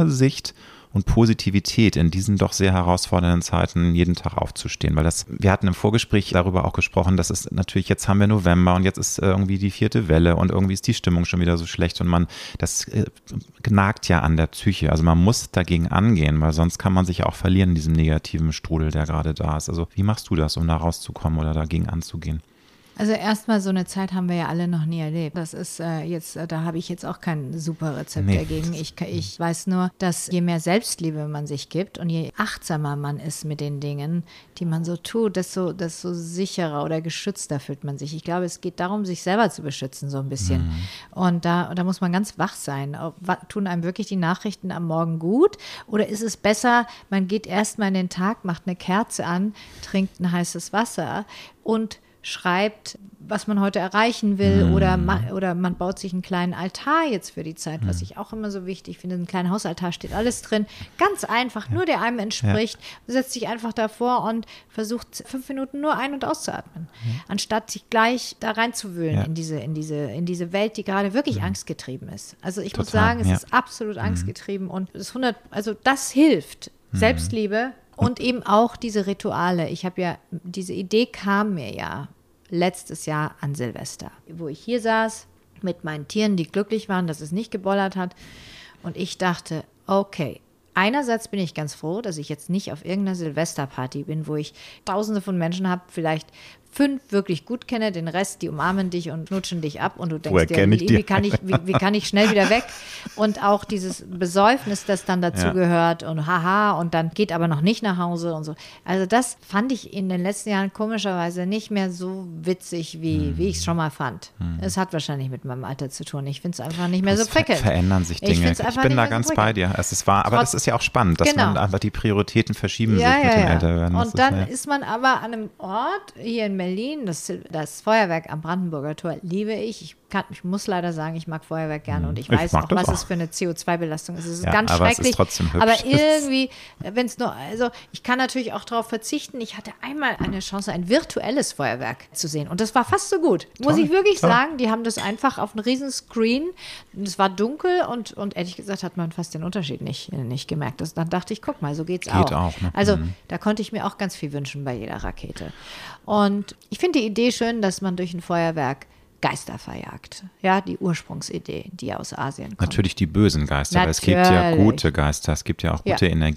und Positivität in diesen doch sehr herausfordernden Zeiten jeden Tag aufzustehen, weil das, wir hatten im Vorgespräch darüber auch gesprochen, das ist natürlich, jetzt haben wir November und jetzt ist irgendwie die vierte Welle und irgendwie ist die Stimmung schon wieder so schlecht und man, das äh, nagt ja an der Psyche, also man muss dagegen angehen, weil sonst kann man sich ja auch verlieren in diesem negativen Strudel, der gerade da ist. Also wie machst du das, um da rauszukommen oder dagegen anzugehen? Also erstmal so eine Zeit haben wir ja alle noch nie erlebt. Das ist äh, jetzt, äh, da habe ich jetzt auch kein super Rezept nee. dagegen. Ich, ich weiß nur, dass je mehr Selbstliebe man sich gibt und je achtsamer man ist mit den Dingen, die man so tut, desto, desto sicherer oder geschützter fühlt man sich. Ich glaube, es geht darum, sich selber zu beschützen so ein bisschen. Mhm. Und da, da muss man ganz wach sein. Tun einem wirklich die Nachrichten am Morgen gut? Oder ist es besser, man geht erstmal in den Tag, macht eine Kerze an, trinkt ein heißes Wasser und schreibt, was man heute erreichen will mm. oder, ma- oder man baut sich einen kleinen Altar jetzt für die Zeit, mm. was ich auch immer so wichtig finde. Ein kleiner Hausaltar steht alles drin. Ganz einfach, ja. nur der einem entspricht. Ja. Setzt sich einfach davor und versucht fünf Minuten nur ein- und auszuatmen, ja. anstatt sich gleich da reinzuwühlen ja. in diese, in diese, in diese Welt, die gerade wirklich ja. angstgetrieben ist. Also ich Total, muss sagen, es ja. ist absolut angstgetrieben mm. und das hundert, also das hilft. Mm. Selbstliebe und eben auch diese Rituale. Ich habe ja, diese Idee kam mir ja letztes Jahr an Silvester, wo ich hier saß mit meinen Tieren, die glücklich waren, dass es nicht gebollert hat. Und ich dachte, okay, einerseits bin ich ganz froh, dass ich jetzt nicht auf irgendeiner Silvesterparty bin, wo ich tausende von Menschen habe, vielleicht fünf wirklich gut kenne, den Rest, die umarmen dich und knutschen dich ab und du denkst dir, wie, wie, kann ich, wie, wie kann ich schnell wieder weg? Und auch dieses Besäufnis, das dann dazu ja. gehört und haha und dann geht aber noch nicht nach Hause und so. Also das fand ich in den letzten Jahren komischerweise nicht mehr so witzig, wie, hm. wie ich es schon mal fand. Es hm. hat wahrscheinlich mit meinem Alter zu tun. Ich finde es einfach nicht mehr das so prickelnd. Ver- verändern sich Dinge. Ich, ich bin da ganz so bei dir. Es ist wahr, aber Trotz, das ist ja auch spannend, dass genau. man einfach die Prioritäten verschieben ja, sich ja, mit dem ja. Älterwerden. Und dann ist, ja. ist man aber an einem Ort hier in Berlin, das Das Feuerwerk am Brandenburger Tor liebe ich. Ich, kann, ich muss leider sagen, ich mag Feuerwerk gerne und ich, ich weiß auch, was auch. es für eine C O zwei Belastung ist. Es ist ja, ganz aber schrecklich. Es ist trotzdem hübsch. Aber irgendwie, wenn es nur, also ich kann natürlich auch darauf verzichten. Ich hatte einmal eine Chance, ein virtuelles Feuerwerk zu sehen und das war fast so gut. Toll, muss ich wirklich toll. sagen. Die haben das einfach auf einem riesen Screen. Es war dunkel und, und ehrlich gesagt hat man fast den Unterschied nicht, nicht gemerkt. Das, dann dachte ich, guck mal, so geht's Geht auch. auch ne? Also mhm. da konnte ich mir auch ganz viel wünschen bei jeder Rakete. Und ich finde die Idee schön, dass man durch ein Feuerwerk Geister verjagt. Ja, die Ursprungsidee, die aus Asien kommt. Natürlich die bösen Geister, aber es gibt ja gute Geister, es gibt ja auch gute ja. Energien.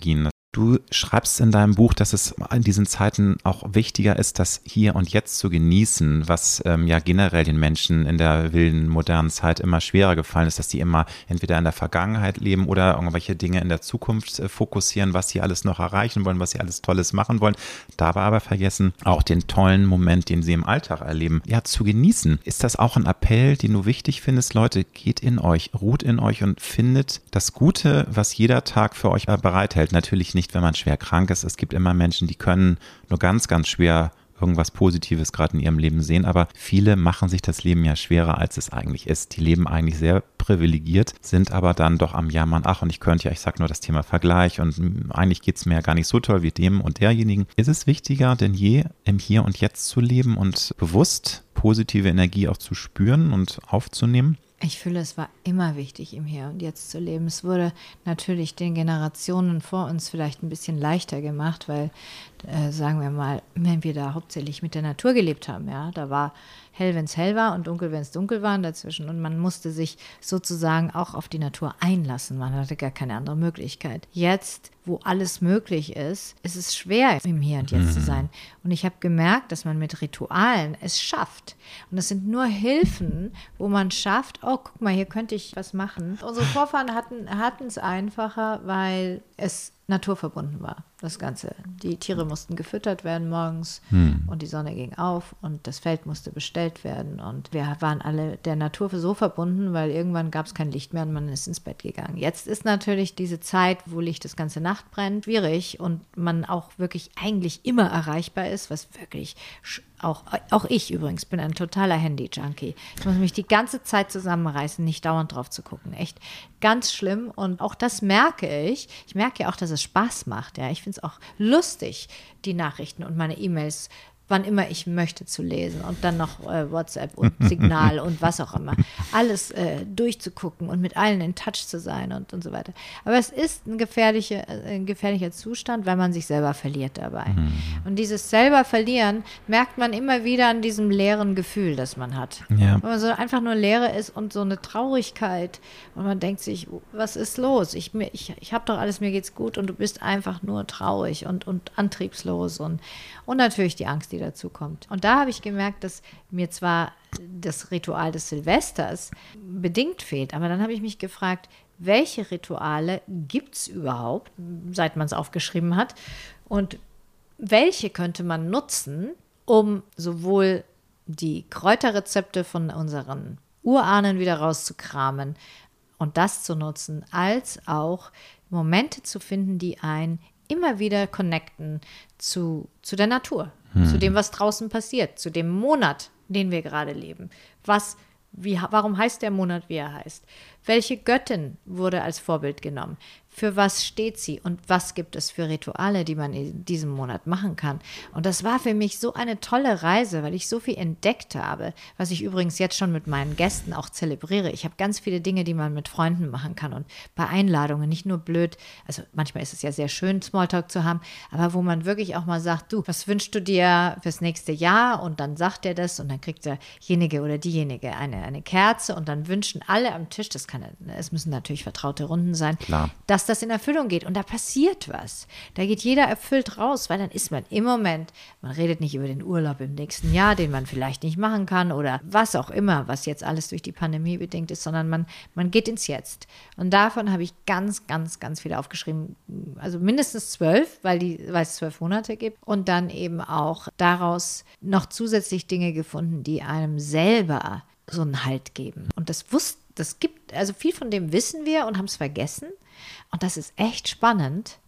Du schreibst in deinem Buch, dass es in diesen Zeiten auch wichtiger ist, das Hier und Jetzt zu genießen, was ähm, ja generell den Menschen in der wilden, modernen Zeit immer schwerer gefallen ist, dass die immer entweder in der Vergangenheit leben oder irgendwelche Dinge in der Zukunft äh, fokussieren, was sie alles noch erreichen wollen, was sie alles Tolles machen wollen, dabei aber vergessen, auch den tollen Moment, den sie im Alltag erleben, ja, zu genießen. Ist das auch ein Appell, den du wichtig findest? Leute, geht in euch, ruht in euch und findet das Gute, was jeder Tag für euch bereithält. Natürlich nicht Nicht, wenn man schwer krank ist. Es gibt immer Menschen, die können nur ganz, ganz schwer irgendwas Positives gerade in ihrem Leben sehen, aber viele machen sich das Leben ja schwerer, als es eigentlich ist. Die leben eigentlich sehr privilegiert, sind aber dann doch am Jammern, ach und ich könnte ja, ich sag nur das Thema Vergleich und eigentlich geht es mir ja gar nicht so toll wie dem und derjenigen. Ist es wichtiger denn je, im Hier und Jetzt zu leben und bewusst positive Energie auch zu spüren und aufzunehmen? Ich fühle, es war immer wichtig, im Hier und Jetzt zu leben. Es wurde natürlich den Generationen vor uns vielleicht ein bisschen leichter gemacht, weil, äh, sagen wir mal, wenn wir da hauptsächlich mit der Natur gelebt haben, ja, da war hell, wenn es hell war und dunkel, wenn es dunkel war dazwischen. Und man musste sich sozusagen auch auf die Natur einlassen. Man hatte gar keine andere Möglichkeit. Jetzt, wo alles möglich ist, ist es schwer, im Hier und Jetzt mhm. zu sein. Und ich habe gemerkt, dass man mit Ritualen es schafft. Und das sind nur Hilfen, wo man schafft, oh, guck mal, hier könnte ich was machen. Unsere Vorfahren hatten hatten es einfacher, weil es naturverbunden war, das Ganze. Die Tiere mussten gefüttert werden morgens hm. und die Sonne ging auf und das Feld musste bestellt werden und wir waren alle der Natur so verbunden, weil irgendwann gab es kein Licht mehr und man ist ins Bett gegangen. Jetzt ist natürlich diese Zeit, wo Licht das ganze Nacht brennt, schwierig und man auch wirklich eigentlich immer erreichbar ist, was wirklich Auch, auch ich übrigens bin ein totaler Handy-Junkie. Ich muss mich die ganze Zeit zusammenreißen, nicht dauernd drauf zu gucken. Echt ganz schlimm. Und auch das merke ich. Ich merke ja auch, dass es Spaß macht. Ja. Ich finde es auch lustig, die Nachrichten und meine E-Mails, wann immer ich möchte, zu lesen und dann noch äh, WhatsApp und Signal und was auch immer. Alles äh, durchzugucken und mit allen in Touch zu sein und, und so weiter. Aber es ist ein, gefährliche, äh, ein gefährlicher Zustand, weil man sich selber verliert dabei. Mhm. Und dieses selber verlieren merkt man immer wieder an diesem leeren Gefühl, das man hat. Ja. Wenn man so einfach nur Leere ist und so eine Traurigkeit und man denkt sich, was ist los? Ich, ich, ich habe doch alles, mir geht's gut und du bist einfach nur traurig und, und antriebslos und, und natürlich die Angst, die dazu kommt. Und da habe ich gemerkt, dass mir zwar das Ritual des Silvesters bedingt fehlt, aber dann habe ich mich gefragt, welche Rituale gibt es überhaupt, seit man es aufgeschrieben hat, und welche könnte man nutzen, um sowohl die Kräuterrezepte von unseren Urahnen wieder rauszukramen und das zu nutzen, als auch Momente zu finden, die einen immer wieder connecten zu, zu der Natur, hm. zu dem, was draußen passiert, zu dem Monat, den wir gerade leben. Was, wie, warum heißt der Monat, wie er heißt? Welche Göttin wurde als Vorbild genommen? Für was steht sie und was gibt es für Rituale, die man in diesem Monat machen kann? Und das war für mich so eine tolle Reise, weil ich so viel entdeckt habe, was ich übrigens jetzt schon mit meinen Gästen auch zelebriere. Ich habe ganz viele Dinge, die man mit Freunden machen kann und bei Einladungen, nicht nur blöd, also manchmal ist es ja sehr schön, Smalltalk zu haben, aber wo man wirklich auch mal sagt, du, was wünschst du dir fürs nächste Jahr? Und dann sagt er das und dann kriegt derjenige oder diejenige eine, eine Kerze und dann wünschen alle am Tisch, das kann, es müssen natürlich vertraute Runden sein, Klar. dass das in Erfüllung geht. Und da passiert was. Da geht jeder erfüllt raus, weil dann ist man im Moment, man redet nicht über den Urlaub im nächsten Jahr, den man vielleicht nicht machen kann oder was auch immer, was jetzt alles durch die Pandemie bedingt ist, sondern man, man geht ins Jetzt. Und davon habe ich ganz, ganz, ganz viele aufgeschrieben. Also mindestens zwölf, weil, die, weil es zwölf Monate gibt. Und dann eben auch daraus noch zusätzlich Dinge gefunden, die einem selber so einen Halt geben. Und das wusste, das gibt, also viel von dem wissen wir und haben es vergessen. Und das ist echt spannend.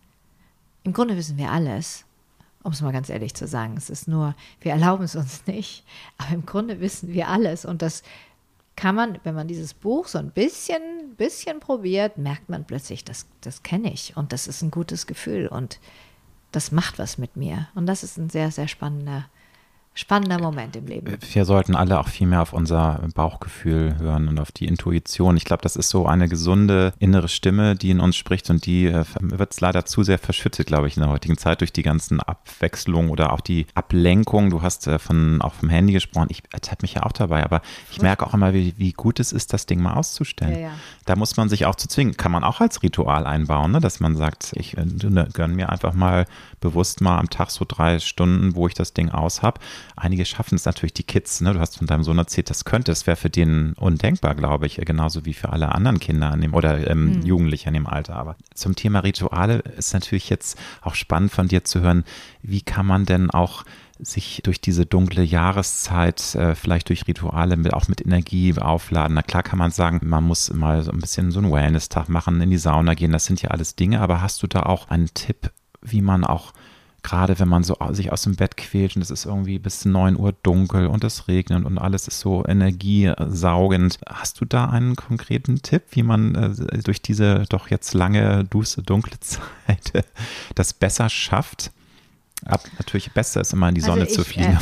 Im Grunde wissen wir alles, um es mal ganz ehrlich zu sagen. Es ist nur, wir erlauben es uns nicht. Aber im Grunde wissen wir alles. Und das kann man, wenn man dieses Buch so ein bisschen, bisschen probiert, merkt man plötzlich, das, das kenne ich. Und das ist ein gutes Gefühl. Und das macht was mit mir. Und das ist ein sehr, sehr spannender spannender Moment im Leben. Wir sollten alle auch viel mehr auf unser Bauchgefühl hören und auf die Intuition. Ich glaube, das ist so eine gesunde innere Stimme, die in uns spricht und die äh, wird leider zu sehr verschüttet, glaube ich, in der heutigen Zeit durch die ganzen Abwechslungen oder auch die Ablenkung. Du hast äh, von, auch vom Handy gesprochen. Ich ertappe mich ja auch dabei, aber ich merke auch immer, wie, wie gut es ist, das Ding mal auszustellen. Ja, ja. Da muss man sich auch zu zwingen. Kann man auch als Ritual einbauen, ne? Dass man sagt, ich äh, gönne mir einfach mal bewusst mal am Tag so drei Stunden, wo ich das Ding aus habe. Einige schaffen es natürlich, die Kids, ne? Du hast von deinem Sohn erzählt, das könnte, es wäre für den undenkbar, glaube ich, genauso wie für alle anderen Kinder an dem, oder ähm, mhm. Jugendliche in dem Alter. Aber zum Thema Rituale ist natürlich jetzt auch spannend von dir zu hören, wie kann man denn auch sich durch diese dunkle Jahreszeit äh, vielleicht durch Rituale mit, auch mit Energie aufladen. Na klar kann man sagen, man muss mal so ein bisschen so einen Wellness-Tag machen, in die Sauna gehen, das sind ja alles Dinge, aber hast du da auch einen Tipp, wie man auch gerade wenn man so sich aus dem Bett quält und es ist irgendwie bis neun Uhr dunkel und es regnet und alles ist so energiesaugend. Hast du da einen konkreten Tipp, wie man äh, durch diese doch jetzt lange, duste, dunkle Zeit äh, das besser schafft? Ab, natürlich besser ist immer in die Sonne also ich, zu fliegen.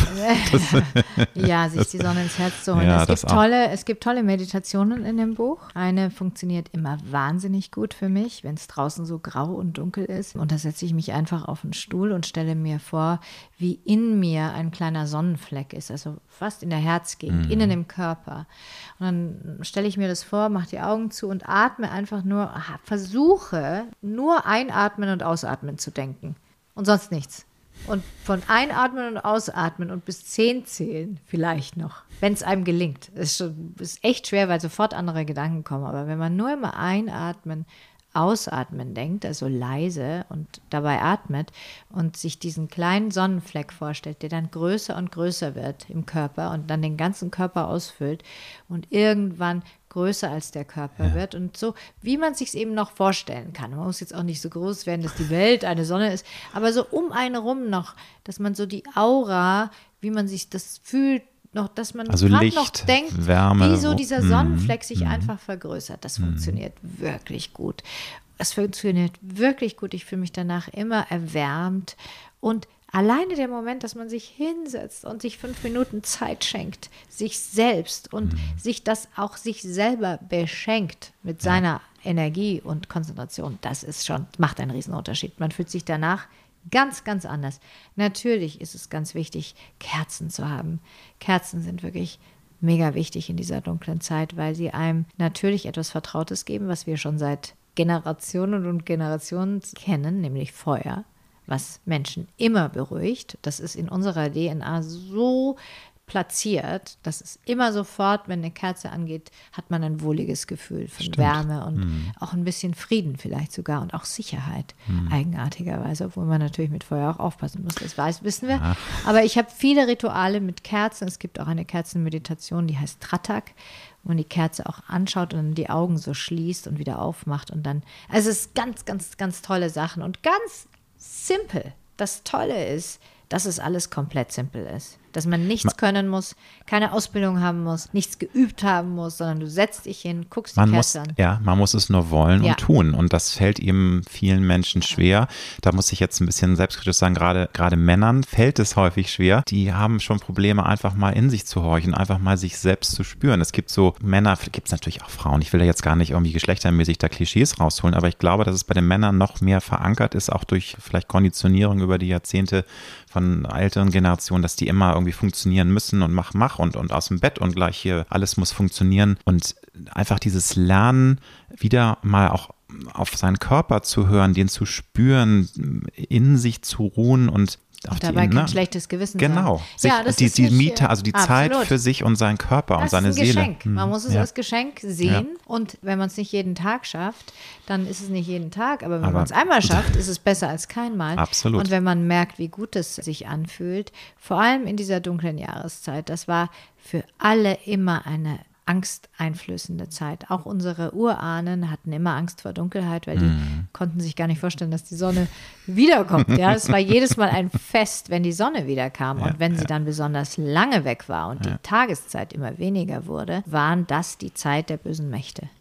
Äh, ja, sich die Sonne ins Herz zu holen. Ja, es, gibt auch. tolle, es gibt tolle Meditationen in dem Buch. Eine funktioniert immer wahnsinnig gut für mich, wenn es draußen so grau und dunkel ist. Und da setze ich mich einfach auf einen Stuhl und stelle mir vor, wie in mir ein kleiner Sonnenfleck ist, also fast in der Herzgegend, mhm. innen im Körper. Und dann stelle ich mir das vor, mache die Augen zu und atme einfach nur, versuche nur einatmen und ausatmen zu denken und sonst nichts. Und von Einatmen und Ausatmen und bis zehn zählen vielleicht noch, wenn es einem gelingt. Ist schon, ist echt schwer, weil sofort andere Gedanken kommen. Aber wenn man nur immer einatmen, ausatmen denkt, also leise und dabei atmet und sich diesen kleinen Sonnenfleck vorstellt, der dann größer und größer wird im Körper und dann den ganzen Körper ausfüllt und irgendwann größer als der Körper ja. wird und so, wie man sich es eben noch vorstellen kann. Man muss jetzt auch nicht so groß werden, dass die Welt eine Sonne ist, aber so um einen rum noch, dass man so die Aura, wie man sich das fühlt, noch, dass man also gerade Licht, noch denkt, Wärme, wie so dieser Sonnenfleck sich mm, einfach vergrößert. Das mm. funktioniert wirklich gut. Es funktioniert wirklich gut. Ich fühle mich danach immer erwärmt und alleine der Moment, dass man sich hinsetzt und sich fünf Minuten Zeit schenkt, sich selbst und mhm. sich das auch sich selber beschenkt mit ja. seiner Energie und Konzentration, das ist schon, macht einen Riesenunterschied. Man fühlt sich danach ganz, ganz anders. Natürlich ist es ganz wichtig, Kerzen zu haben. Kerzen sind wirklich mega wichtig in dieser dunklen Zeit, weil sie einem natürlich etwas Vertrautes geben, was wir schon seit Generationen und Generationen kennen, nämlich Feuer, was Menschen immer beruhigt. Das ist in unserer D N A so platziert, dass es immer sofort, wenn eine Kerze angeht, hat man ein wohliges Gefühl von Stimmt. Wärme und hm. auch ein bisschen Frieden vielleicht sogar und auch Sicherheit, hm. eigenartigerweise, obwohl man natürlich mit Feuer auch aufpassen muss, das weiß, wissen wir. Ja. Aber ich habe viele Rituale mit Kerzen. Es gibt auch eine Kerzenmeditation, die heißt Tratak, wo man die Kerze auch anschaut und dann die Augen so schließt und wieder aufmacht und dann, also es ist ganz, ganz, ganz tolle Sachen und ganz simpel. Das Tolle ist, dass es alles komplett simpel ist. Dass man nichts können muss, keine Ausbildung haben muss, nichts geübt haben muss, sondern du setzt dich hin, guckst die man Kerze muss, an. Ja, man muss es nur wollen ja. und tun. Und das fällt eben vielen Menschen schwer. Da muss ich jetzt ein bisschen selbstkritisch sagen, gerade, gerade Männern fällt es häufig schwer. Die haben schon Probleme, einfach mal in sich zu horchen, einfach mal sich selbst zu spüren. Es gibt so Männer, gibt es natürlich auch Frauen. Ich will da jetzt gar nicht irgendwie geschlechtermäßig da Klischees rausholen, aber ich glaube, dass es bei den Männern noch mehr verankert ist, auch durch vielleicht Konditionierung über die Jahrzehnte von älteren Generationen, dass die immer irgendwie funktionieren müssen und mach, mach und, und aus dem Bett und gleich hier, alles muss funktionieren und einfach dieses Lernen, wieder mal auch auf seinen Körper zu hören, den zu spüren, in sich zu ruhen und Und dabei die, kein ne? schlechtes Gewissen Genau. sein. Sich, ja, das die, ist die nicht, Miete, also die absolut. Zeit für sich und seinen Körper das und seine ist ein Seele. Geschenk. Man muss es ja. als Geschenk sehen. Ja. Und wenn man es nicht jeden Tag schafft, dann ist es nicht jeden Tag. Aber wenn Aber man es einmal schafft, ist es besser als kein Mal. Absolut. Und wenn man merkt, wie gut es sich anfühlt, vor allem in dieser dunklen Jahreszeit, das war für alle immer eine angsteinflößende Zeit. Auch unsere Urahnen hatten immer Angst vor Dunkelheit, weil die mm. konnten sich gar nicht vorstellen, dass die Sonne wiederkommt. Ja, es war jedes Mal ein Fest, wenn die Sonne wiederkam. Ja, und wenn ja. sie dann besonders lange weg war und ja. die Tageszeit immer weniger wurde, waren das die Zeit der bösen Mächte.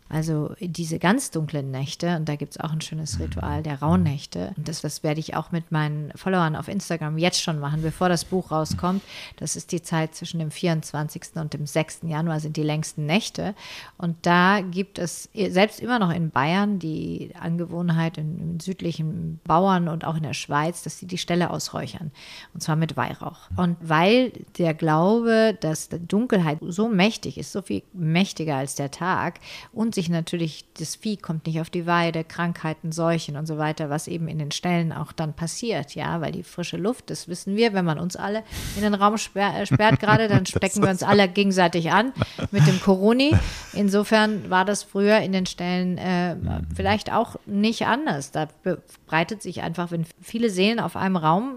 Also diese ganz dunklen Nächte, und da gibt es auch ein schönes Ritual der Rauhnächte. Und das, das werde ich auch mit meinen Followern auf Instagram jetzt schon machen, bevor das Buch rauskommt. Das ist die Zeit zwischen dem vierundzwanzigsten und dem sechsten Januar sind die längsten Nächte. Und da gibt es, selbst immer noch in Bayern, die Angewohnheit in, in südlichen Bauern und auch in der Schweiz, dass sie die Ställe ausräuchern. Und zwar mit Weihrauch. Und weil der Glaube, dass die Dunkelheit so mächtig ist, so viel mächtiger als der Tag und sich natürlich, das Vieh kommt nicht auf die Weide, Krankheiten, Seuchen und so weiter, was eben in den Ställen auch dann passiert, ja, weil die frische Luft, das wissen wir, wenn man uns alle in den Raum sperrt, äh, sperrt gerade, dann stecken wir uns alle gegenseitig an mit dem Coroni. Insofern war das früher in den Ställen äh, vielleicht auch nicht anders. Da breitet sich einfach, wenn viele Seelen auf einem Raum,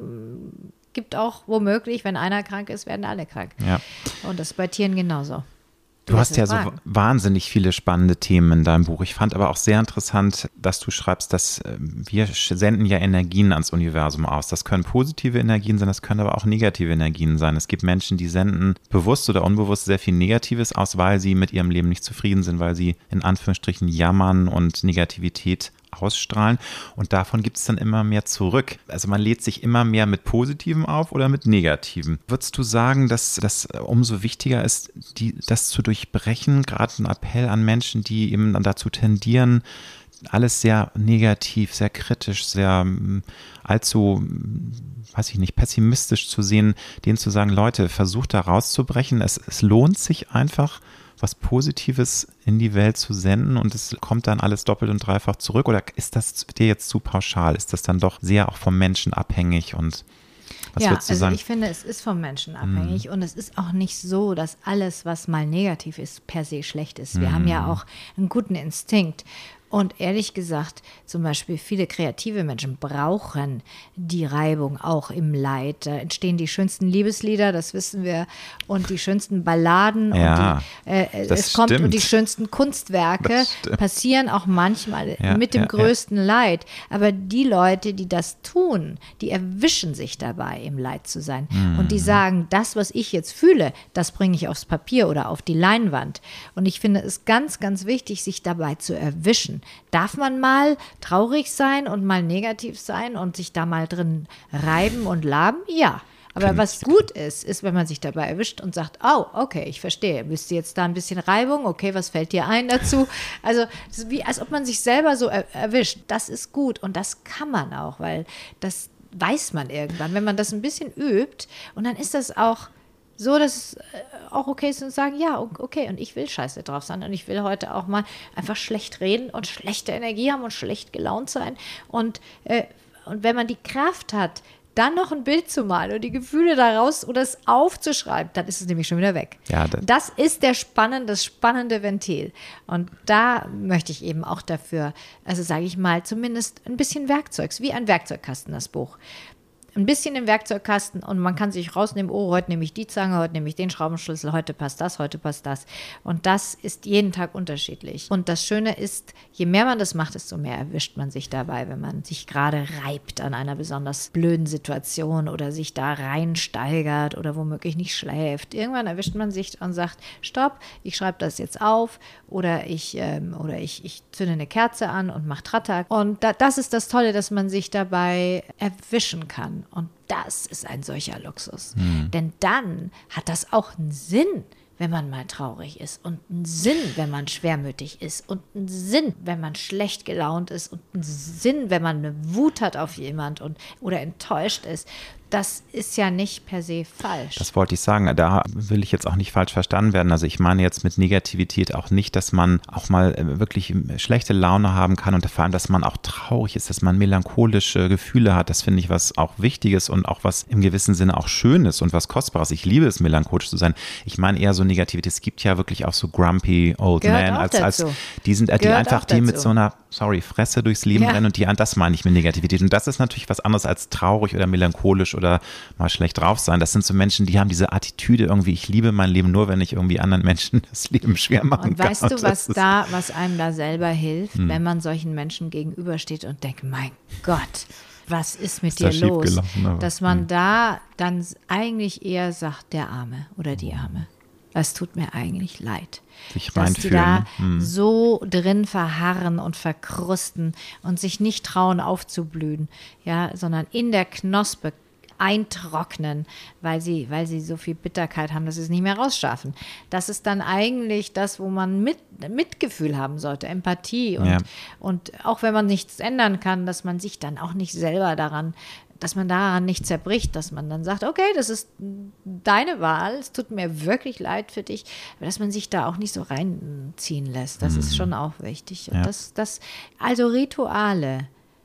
gibt auch womöglich, wenn einer krank ist, werden alle krank. Ja. Und das ist bei Tieren genauso. Du hast ja so wahnsinnig viele spannende Themen in deinem Buch. Ich fand aber auch sehr interessant, dass du schreibst, dass wir senden ja Energien ans Universum aus. Das können positive Energien sein, das können aber auch negative Energien sein. Es gibt Menschen, die senden bewusst oder unbewusst sehr viel Negatives aus, weil sie mit ihrem Leben nicht zufrieden sind, weil sie in Anführungsstrichen jammern und Negativität ausstrahlen, und davon gibt es dann immer mehr zurück. Also man lädt sich immer mehr mit Positivem auf oder mit Negativem. Würdest du sagen, dass das umso wichtiger ist, die, das zu durchbrechen, gerade ein Appell an Menschen, die eben dann dazu tendieren, alles sehr negativ, sehr kritisch, sehr allzu, weiß ich nicht, pessimistisch zu sehen, denen zu sagen, Leute, versucht da rauszubrechen, es, es lohnt sich einfach, was Positives in die Welt zu senden, und es kommt dann alles doppelt und dreifach zurück? Oder ist das dir jetzt zu pauschal? Ist das dann doch sehr auch vom Menschen abhängig? Und was ja, würdest du also sagen? Ich finde, es ist vom Menschen abhängig, mm. und es ist auch nicht so, dass alles, was mal negativ ist, per se schlecht ist. Wir mm. haben ja auch einen guten Instinkt. Und ehrlich gesagt, zum Beispiel viele kreative Menschen brauchen die Reibung auch im Leid. Da entstehen die schönsten Liebeslieder, das wissen wir, und die schönsten Balladen. Ja, und die, äh, es stimmt. kommt und die schönsten Kunstwerke passieren auch manchmal ja, mit dem ja, größten ja. Leid. Aber die Leute, die das tun, die erwischen sich dabei, im Leid zu sein. Mhm. Und die sagen, das, was ich jetzt fühle, das bringe ich aufs Papier oder auf die Leinwand. Und ich finde es ganz, ganz wichtig, sich dabei zu erwischen. Darf man mal traurig sein und mal negativ sein und sich da mal drin reiben und laben? Ja. Aber was gut ist, ist, wenn man sich dabei erwischt und sagt, oh, okay, ich verstehe, bist du jetzt da ein bisschen Reibung? Okay, was fällt dir ein dazu? Also, das ist wie, als ob man sich selber so er- erwischt. Das ist gut, und das kann man auch, weil das weiß man irgendwann, wenn man das ein bisschen übt, und dann ist das auch so, dass es auch okay ist, und sagen, ja, okay, und ich will scheiße drauf sein, und ich will heute auch mal einfach schlecht reden und schlechte Energie haben und schlecht gelaunt sein, und, äh, und wenn man die Kraft hat, dann noch ein Bild zu malen und die Gefühle daraus oder es aufzuschreiben, dann ist es nämlich schon wieder weg. Ja, das, das ist der spannende, das spannende Ventil, und da möchte ich eben auch dafür, also sage ich mal, zumindest ein bisschen Werkzeugs, wie ein Werkzeugkasten, das Buch. Ein bisschen im Werkzeugkasten, und man kann sich rausnehmen, oh, heute nehme ich die Zange, heute nehme ich den Schraubenschlüssel, heute passt das, heute passt das. Und das ist jeden Tag unterschiedlich. Und das Schöne ist, je mehr man das macht, desto mehr erwischt man sich dabei, wenn man sich gerade reibt an einer besonders blöden Situation oder sich da reinsteigert oder womöglich nicht schläft. Irgendwann erwischt man sich und sagt, stopp, ich schreibe das jetzt auf, oder ich, ähm, oder ich, ich zünde eine Kerze an und mache Tratak. Und da, das ist das Tolle, dass man sich dabei erwischen kann. Und das ist ein solcher Luxus. Mhm. Denn dann hat das auch einen Sinn, wenn man mal traurig ist, und einen Sinn, wenn man schwermütig ist, und einen Sinn, wenn man schlecht gelaunt ist, und einen Sinn, wenn man eine Wut hat auf jemand und, oder enttäuscht ist. Das ist ja nicht per se falsch. Das wollte ich sagen. Da will ich jetzt auch nicht falsch verstanden werden. Also ich meine jetzt mit Negativität auch nicht, dass man auch mal wirklich schlechte Laune haben kann, und vor allem, dass man auch traurig ist, dass man melancholische Gefühle hat. Das finde ich was auch Wichtiges und auch was im gewissen Sinne auch Schönes und was Kostbares. Ich liebe es, melancholisch zu sein. Ich meine eher so Negativität. Es gibt ja wirklich auch so grumpy old men, als, als die sind die einfach die mit so einer, sorry, Fresse durchs Leben ja. rennen, und die, das meine ich mit Negativität. Und das ist natürlich was anderes als traurig oder melancholisch oder mal schlecht drauf sein. Das sind so Menschen, die haben diese Attitüde irgendwie, ich liebe mein Leben nur, wenn ich irgendwie anderen Menschen das Leben schwer machen und kann. Weißt du, was da, was einem da selber hilft, hm. wenn man solchen Menschen gegenübersteht und denkt, mein Gott, was ist mit ist dir los? Dass man hm. da dann eigentlich eher sagt, der Arme oder die Arme. es tut mir eigentlich leid. Sich dass die reinfühlen, da ne? Hm. so drin verharren und verkrusten und sich nicht trauen aufzublühen, ja, sondern in der Knospe eintrocknen, weil sie, weil sie so viel Bitterkeit haben, dass sie es nicht mehr rausschaffen. Das ist dann eigentlich das, wo man mit, Mitgefühl haben sollte, Empathie und, Ja. und auch wenn man nichts ändern kann, dass man sich dann auch nicht selber daran, dass man daran nicht zerbricht, dass man dann sagt, okay, das ist deine Wahl, es tut mir wirklich leid für dich, aber dass man sich da auch nicht so reinziehen lässt, das mhm. ist schon auch wichtig. Und ja. das, das, also Rituale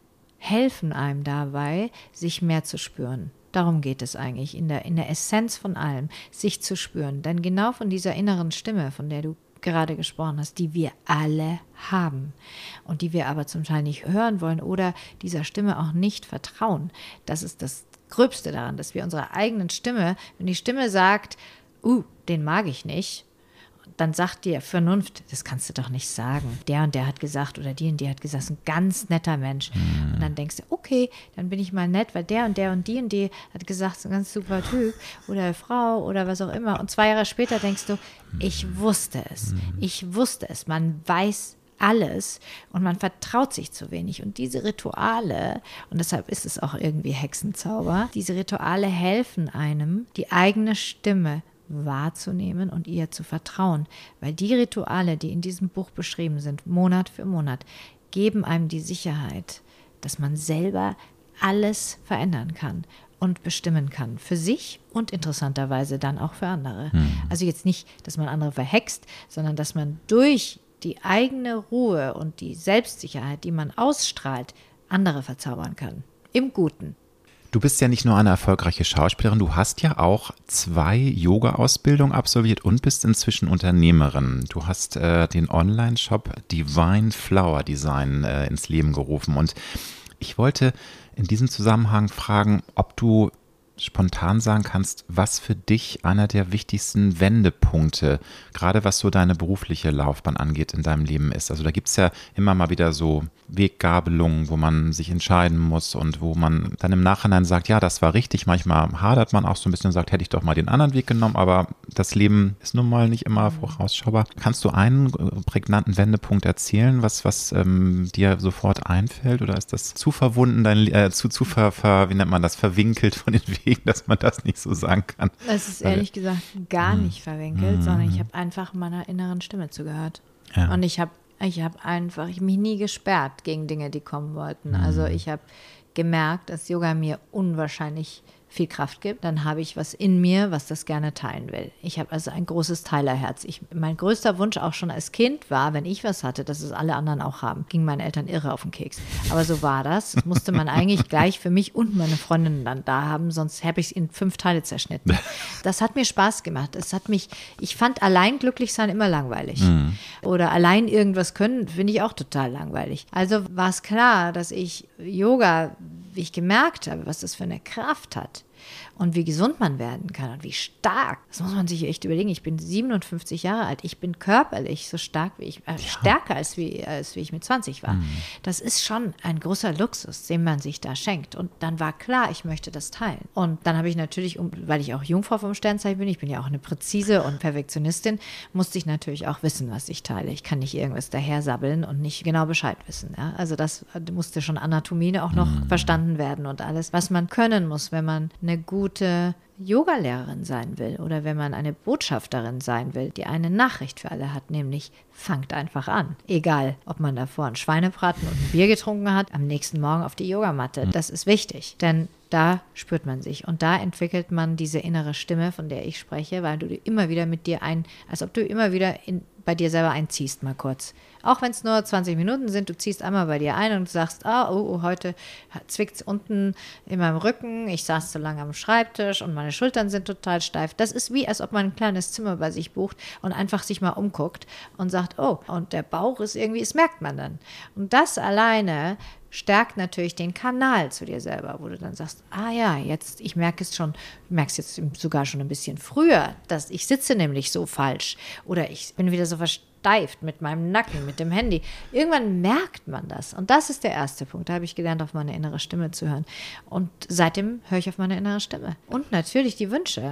helfen einem dabei, sich mehr zu spüren. Darum geht es eigentlich in der, in der Essenz von allem, sich zu spüren. Denn genau von dieser inneren Stimme, von der du gerade gesprochen hast, die wir alle haben und die wir aber zum Teil nicht hören wollen oder dieser Stimme auch nicht vertrauen. Das ist das Gröbste daran, dass wir unserer eigenen Stimme, wenn die Stimme sagt, uh, den mag ich nicht, dann sagt die Vernunft, das kannst du doch nicht sagen. Der und der hat gesagt oder die und die hat gesagt, ist ein ganz netter Mensch. Mhm. Und dann denkst du, okay, dann bin ich mal nett, weil der und der und die und die hat gesagt, ist ein ganz super Typ oder Frau oder was auch immer. Und zwei Jahre später denkst du, ich wusste es. Ich wusste es. Man weiß alles und man vertraut sich zu wenig. Und diese Rituale, und deshalb ist es auch irgendwie Hexenzauber, diese Rituale helfen einem, die eigene Stimme wahrzunehmen und ihr zu vertrauen. Weil die Rituale, die in diesem Buch beschrieben sind, Monat für Monat, geben einem die Sicherheit, dass man selber alles verändern kann und bestimmen kann. Für sich und interessanterweise dann auch für andere. Hm. Also jetzt nicht, dass man andere verhext, sondern dass man durch die eigene Ruhe und die Selbstsicherheit, die man ausstrahlt, andere verzaubern kann. Im Guten. Du bist ja nicht nur eine erfolgreiche Schauspielerin, du hast ja auch zwei Yoga-Ausbildungen absolviert und bist inzwischen Unternehmerin. Du hast äh, den Online-Shop Divine Flower Design äh, ins Leben gerufen. Und ich wollte in diesem Zusammenhang fragen, ob du spontan sagen kannst, was für dich einer der wichtigsten Wendepunkte, gerade was so deine berufliche Laufbahn angeht, in deinem Leben ist. Also da gibt es ja immer mal wieder so Weggabelungen, wo man sich entscheiden muss und wo man dann im Nachhinein sagt, ja, das war richtig. Manchmal hadert man auch so ein bisschen und sagt, hätte ich doch mal den anderen Weg genommen, aber das Leben ist nun mal nicht immer vorausschaubar. Kannst du einen prägnanten Wendepunkt erzählen, was, was ähm, dir sofort einfällt, oder ist das zu verwunden, dein, äh, zu, zu ver, ver, wie nennt man das, verwinkelt von den Wegen, dass man das nicht so sagen kann? Das ist ehrlich gesagt gar nicht verwinkelt, sondern ich habe einfach meiner inneren Stimme zugehört. Ja. Und ich habe ich habe einfach, ich habe mich nie gesperrt gegen Dinge, die kommen wollten. Also ich habe gemerkt, dass Yoga mir unwahrscheinlich viel Kraft gibt, dann habe ich was in mir, was das gerne teilen will. Ich habe also ein großes Teilerherz. Ich, mein größter Wunsch auch schon als Kind war, wenn ich was hatte, dass es alle anderen auch haben. Ging meinen Eltern irre auf den Keks. Aber so war das. Das musste man eigentlich gleich für mich und meine Freundinnen dann da haben, sonst habe ich es in fünf Teile zerschnitten. Das hat mir Spaß gemacht. Es hat mich, ich fand allein glücklich sein immer langweilig. Mhm. Oder allein irgendwas können, finde ich auch total langweilig. Also war es klar, dass ich Yoga, wie ich gemerkt habe, was das für eine Kraft hat und wie gesund man werden kann und wie stark. Das muss man sich echt überlegen. Ich bin siebenundfünfzig Jahre alt. Ich bin körperlich so stark wie ich, äh, ja. stärker als wie, als wie ich mit zwanzig war. Mhm. Das ist schon ein großer Luxus, den man sich da schenkt. Und dann war klar, ich möchte das teilen. Und dann habe ich natürlich, weil ich auch Jungfrau vom Sternzeichen bin, ich bin ja auch eine Präzise und Perfektionistin, musste ich natürlich auch wissen, was ich teile. Ich kann nicht irgendwas dahersabbeln und nicht genau Bescheid wissen. Ja? Also das musste schon Anatomie auch noch mhm. verstanden werden und alles, was man können muss, wenn man eine gute gute Yoga-Lehrerin sein will oder wenn man eine Botschafterin sein will, die eine Nachricht für alle hat, nämlich fangt einfach an. Egal, ob man davor einen Schweinebraten und ein Bier getrunken hat, am nächsten Morgen auf die Yogamatte. Das ist wichtig, denn da spürt man sich und da entwickelt man diese innere Stimme, von der ich spreche, weil du immer wieder mit dir ein, als ob du immer wieder in, bei dir selber einziehst, mal kurz. Auch wenn es nur zwanzig Minuten sind, du ziehst einmal bei dir ein und sagst, ah, oh, oh, heute zwickt es unten in meinem Rücken, ich saß zu lange am Schreibtisch und meine Schultern sind total steif. Das ist wie, als ob man ein kleines Zimmer bei sich bucht und einfach sich mal umguckt und sagt, oh, und der Bauch ist irgendwie, das merkt man dann. Und das alleine stärkt natürlich den Kanal zu dir selber, wo du dann sagst, ah ja, jetzt, ich merke es schon, ich merke es jetzt sogar schon ein bisschen früher, dass ich sitze nämlich so falsch oder ich bin wieder so versteift mit meinem Nacken, mit dem Handy. Irgendwann merkt man das und das ist der erste Punkt. Da habe ich gelernt, auf meine innere Stimme zu hören und seitdem höre ich auf meine innere Stimme. Und natürlich die Wünsche,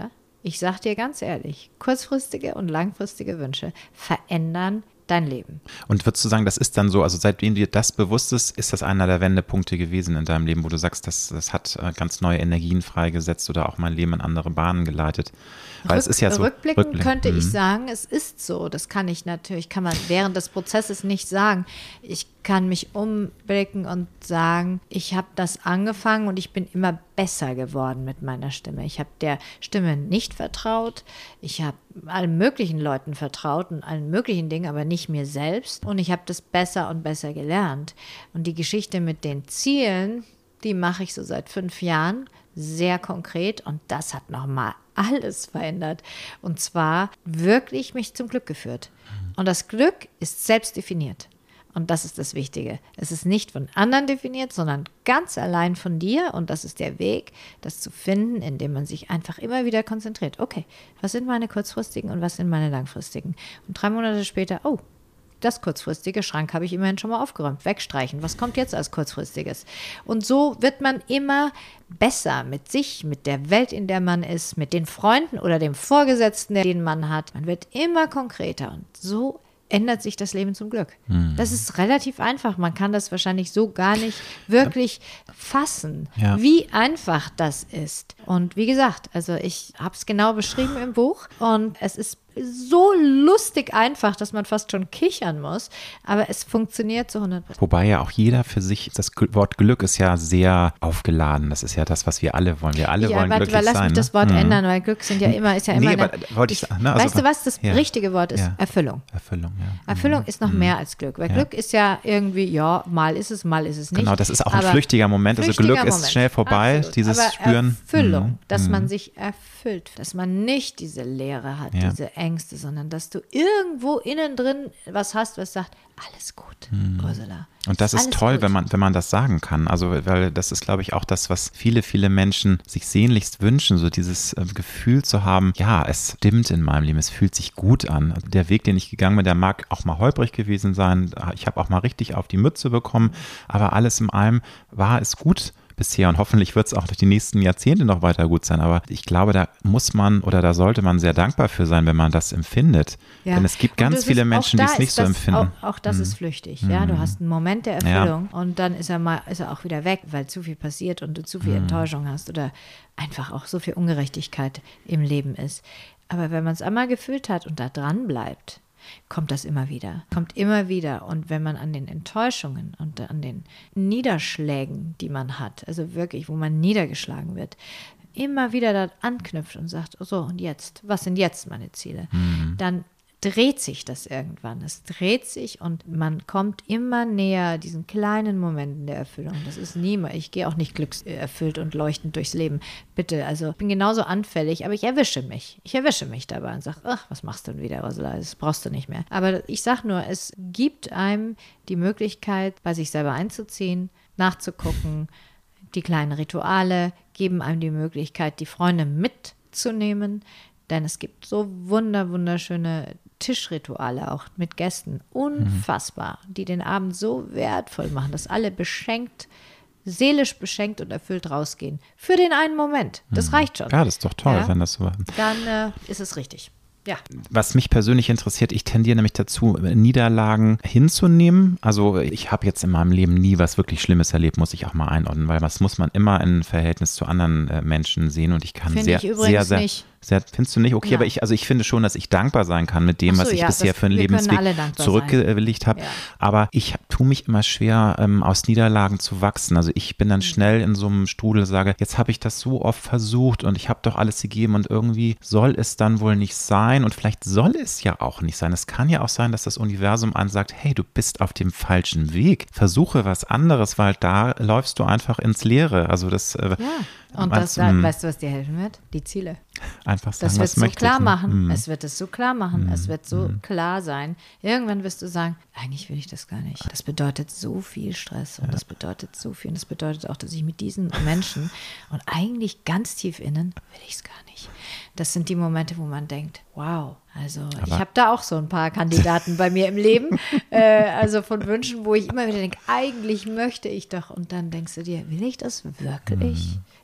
ich sag dir ganz ehrlich, kurzfristige und langfristige Wünsche verändern dein Leben. Und würdest du sagen, das ist dann so, also seitdem dir das bewusst ist, ist das einer der Wendepunkte gewesen in deinem Leben, wo du sagst, das, das hat ganz neue Energien freigesetzt oder auch mein Leben in andere Bahnen geleitet? Weil Rück, es ist ja so, rückblickend rückblick, könnte mhm. ich sagen, es ist so. Das kann ich natürlich, kann man während des Prozesses nicht sagen. Ich kann mich umblicken und sagen, ich habe das angefangen und ich bin immer besser geworden mit meiner Stimme. Ich habe der Stimme nicht vertraut. Ich habe allen möglichen Leuten vertraut und allen möglichen Dingen, aber nicht mir selbst. Und ich habe das besser und besser gelernt. Und die Geschichte mit den Zielen, die mache ich so seit fünf Jahren, sehr konkret. Und das hat nochmal alles verändert. Und zwar wirklich mich zum Glück geführt. Und das Glück ist selbst definiert. Und das ist das Wichtige. Es ist nicht von anderen definiert, sondern ganz allein von dir. Und das ist der Weg, das zu finden, indem man sich einfach immer wieder konzentriert. Okay, was sind meine kurzfristigen und was sind meine langfristigen? Und drei Monate später, oh, das kurzfristige Schrank habe ich immerhin schon mal aufgeräumt. Wegstreichen. Was kommt jetzt als kurzfristiges? Und so wird man immer besser mit sich, mit der Welt, in der man ist, mit den Freunden oder dem Vorgesetzten, den man hat. Man wird immer konkreter und so ändert sich das Leben zum Glück. Hm. Das ist relativ einfach. Man kann das wahrscheinlich so gar nicht wirklich fassen, ja. wie einfach das ist. Und wie gesagt, also ich habe es genau beschrieben im Buch und es ist so lustig einfach, dass man fast schon kichern muss, aber es funktioniert zu hundert Prozent. Wobei ja auch jeder für sich, das Wort Glück ist ja sehr aufgeladen. Das ist ja das, was wir alle wollen. Wir alle ja, wollen warte, glücklich lass sein. Lass mich ne? das Wort mhm. ändern, weil Glück sind ja immer, ist ja immer nee, eine, aber, wollte ich, ne, also, weißt du was, das ja. richtige Wort ist? Ja. Erfüllung. Erfüllung, ja. Erfüllung mhm. ist noch mhm. mehr als Glück, weil ja. Glück ist ja irgendwie, ja, mal ist es, mal ist es nicht. Genau, das ist auch ein flüchtiger Moment. Also flüchtiger Glück ist Moment. schnell vorbei, Absolut. dieses aber Spüren. Erfüllung, mhm. dass mhm. man sich erfüllt, dass man nicht diese Leere hat, ja. diese Ängste, sondern dass du irgendwo innen drin was hast, was sagt, alles gut, hm. Ursula. Und das ist alles toll, gut. wenn man, wenn man das sagen kann. Also, weil das ist, glaube ich, auch das, was viele, viele Menschen sich sehnlichst wünschen, so dieses äh, Gefühl zu haben, ja, es stimmt in meinem Leben, es fühlt sich gut an. Der Weg, den ich gegangen bin, der mag auch mal holprig gewesen sein. Ich habe auch mal richtig auf die Mütze bekommen, aber alles in allem war es gut bisher und hoffentlich wird es auch durch die nächsten Jahrzehnte noch weiter gut sein. Aber ich glaube, da muss man oder da sollte man sehr dankbar für sein, wenn man das empfindet. Ja. Denn es gibt ganz ist, viele Menschen, die es nicht so das, empfinden. Auch, auch das hm. ist flüchtig. Ja, hm. du hast einen Moment der Erfüllung ja. und dann ist er mal, ist er auch wieder weg, weil zu viel passiert und du zu viel hm. Enttäuschung hast oder einfach auch so viel Ungerechtigkeit im Leben ist. Aber wenn man es einmal gefühlt hat und da dran bleibt, kommt das immer wieder, kommt immer wieder. Und wenn man an den Enttäuschungen und an den Niederschlägen, die man hat, also wirklich, wo man niedergeschlagen wird, immer wieder da anknüpft und sagt, so und jetzt, was sind jetzt meine Ziele? Mhm. Dann dreht sich das irgendwann. Es dreht sich und man kommt immer näher diesen kleinen Momenten der Erfüllung. Das ist niemals, ich gehe auch nicht glückserfüllt und leuchtend durchs Leben. Bitte, also ich bin genauso anfällig, aber ich erwische mich. Ich erwische mich dabei und sage, ach, was machst du denn wieder, Ursula? Das brauchst du nicht mehr. Aber ich sage nur, es gibt einem die Möglichkeit, bei sich selber einzuziehen, nachzugucken. Die kleinen Rituale geben einem die Möglichkeit, die Freunde mitzunehmen, denn es gibt so wunder, wunderschöne Tischrituale auch mit Gästen, unfassbar, mhm. die den Abend so wertvoll machen, dass alle beschenkt, seelisch beschenkt und erfüllt rausgehen. Für den einen Moment. Das mhm. reicht schon. Ja, das ist doch toll, ja? wenn das so war. Dann äh, ist es richtig. Ja. Was mich persönlich interessiert, ich tendiere nämlich dazu, Niederlagen hinzunehmen. Also ich habe jetzt in meinem Leben nie was wirklich Schlimmes erlebt, muss ich auch mal einordnen, weil das muss man immer in Verhältnis zu anderen äh, Menschen sehen und ich kann Find sehr, ich übrigens sehr, sehr, nicht. sehr, findest du nicht? Okay, ja. aber ich, also ich finde schon, dass ich dankbar sein kann mit dem, so, was ich ja, bisher das, für einen Lebensweg zurückgelegt habe. Ja. Aber ich tue mich immer schwer, ähm, aus Niederlagen zu wachsen. Also ich bin dann schnell in so einem Strudel, sage, jetzt habe ich das so oft versucht und ich habe doch alles gegeben und irgendwie soll es dann wohl nicht sein und vielleicht soll es ja auch nicht sein. Es kann ja auch sein, dass das Universum ansagt, hey, du bist auf dem falschen Weg. Versuche was anderes, weil da läufst du einfach ins Leere. Also das äh, ja. Und meinst, das, mh. weißt du, was dir helfen wird? Die Ziele. Einfach sagen, das wird was so möchte klar ich, ne? machen. Mm. Es wird es so klar machen. Mm. Es wird so mm. klar sein. Irgendwann wirst du sagen, eigentlich will ich das gar nicht. Das bedeutet so viel Stress und ja. das bedeutet so viel. Und das bedeutet auch, dass ich mit diesen Menschen und eigentlich ganz tief innen will ich es gar nicht. Das sind die Momente, wo man denkt, wow, also Aber ich habe da auch so ein paar Kandidaten bei mir im Leben, äh, also von Wünschen, wo ich immer wieder denke, eigentlich möchte ich doch. Und dann denkst du dir, will ich das wirklich? Mm.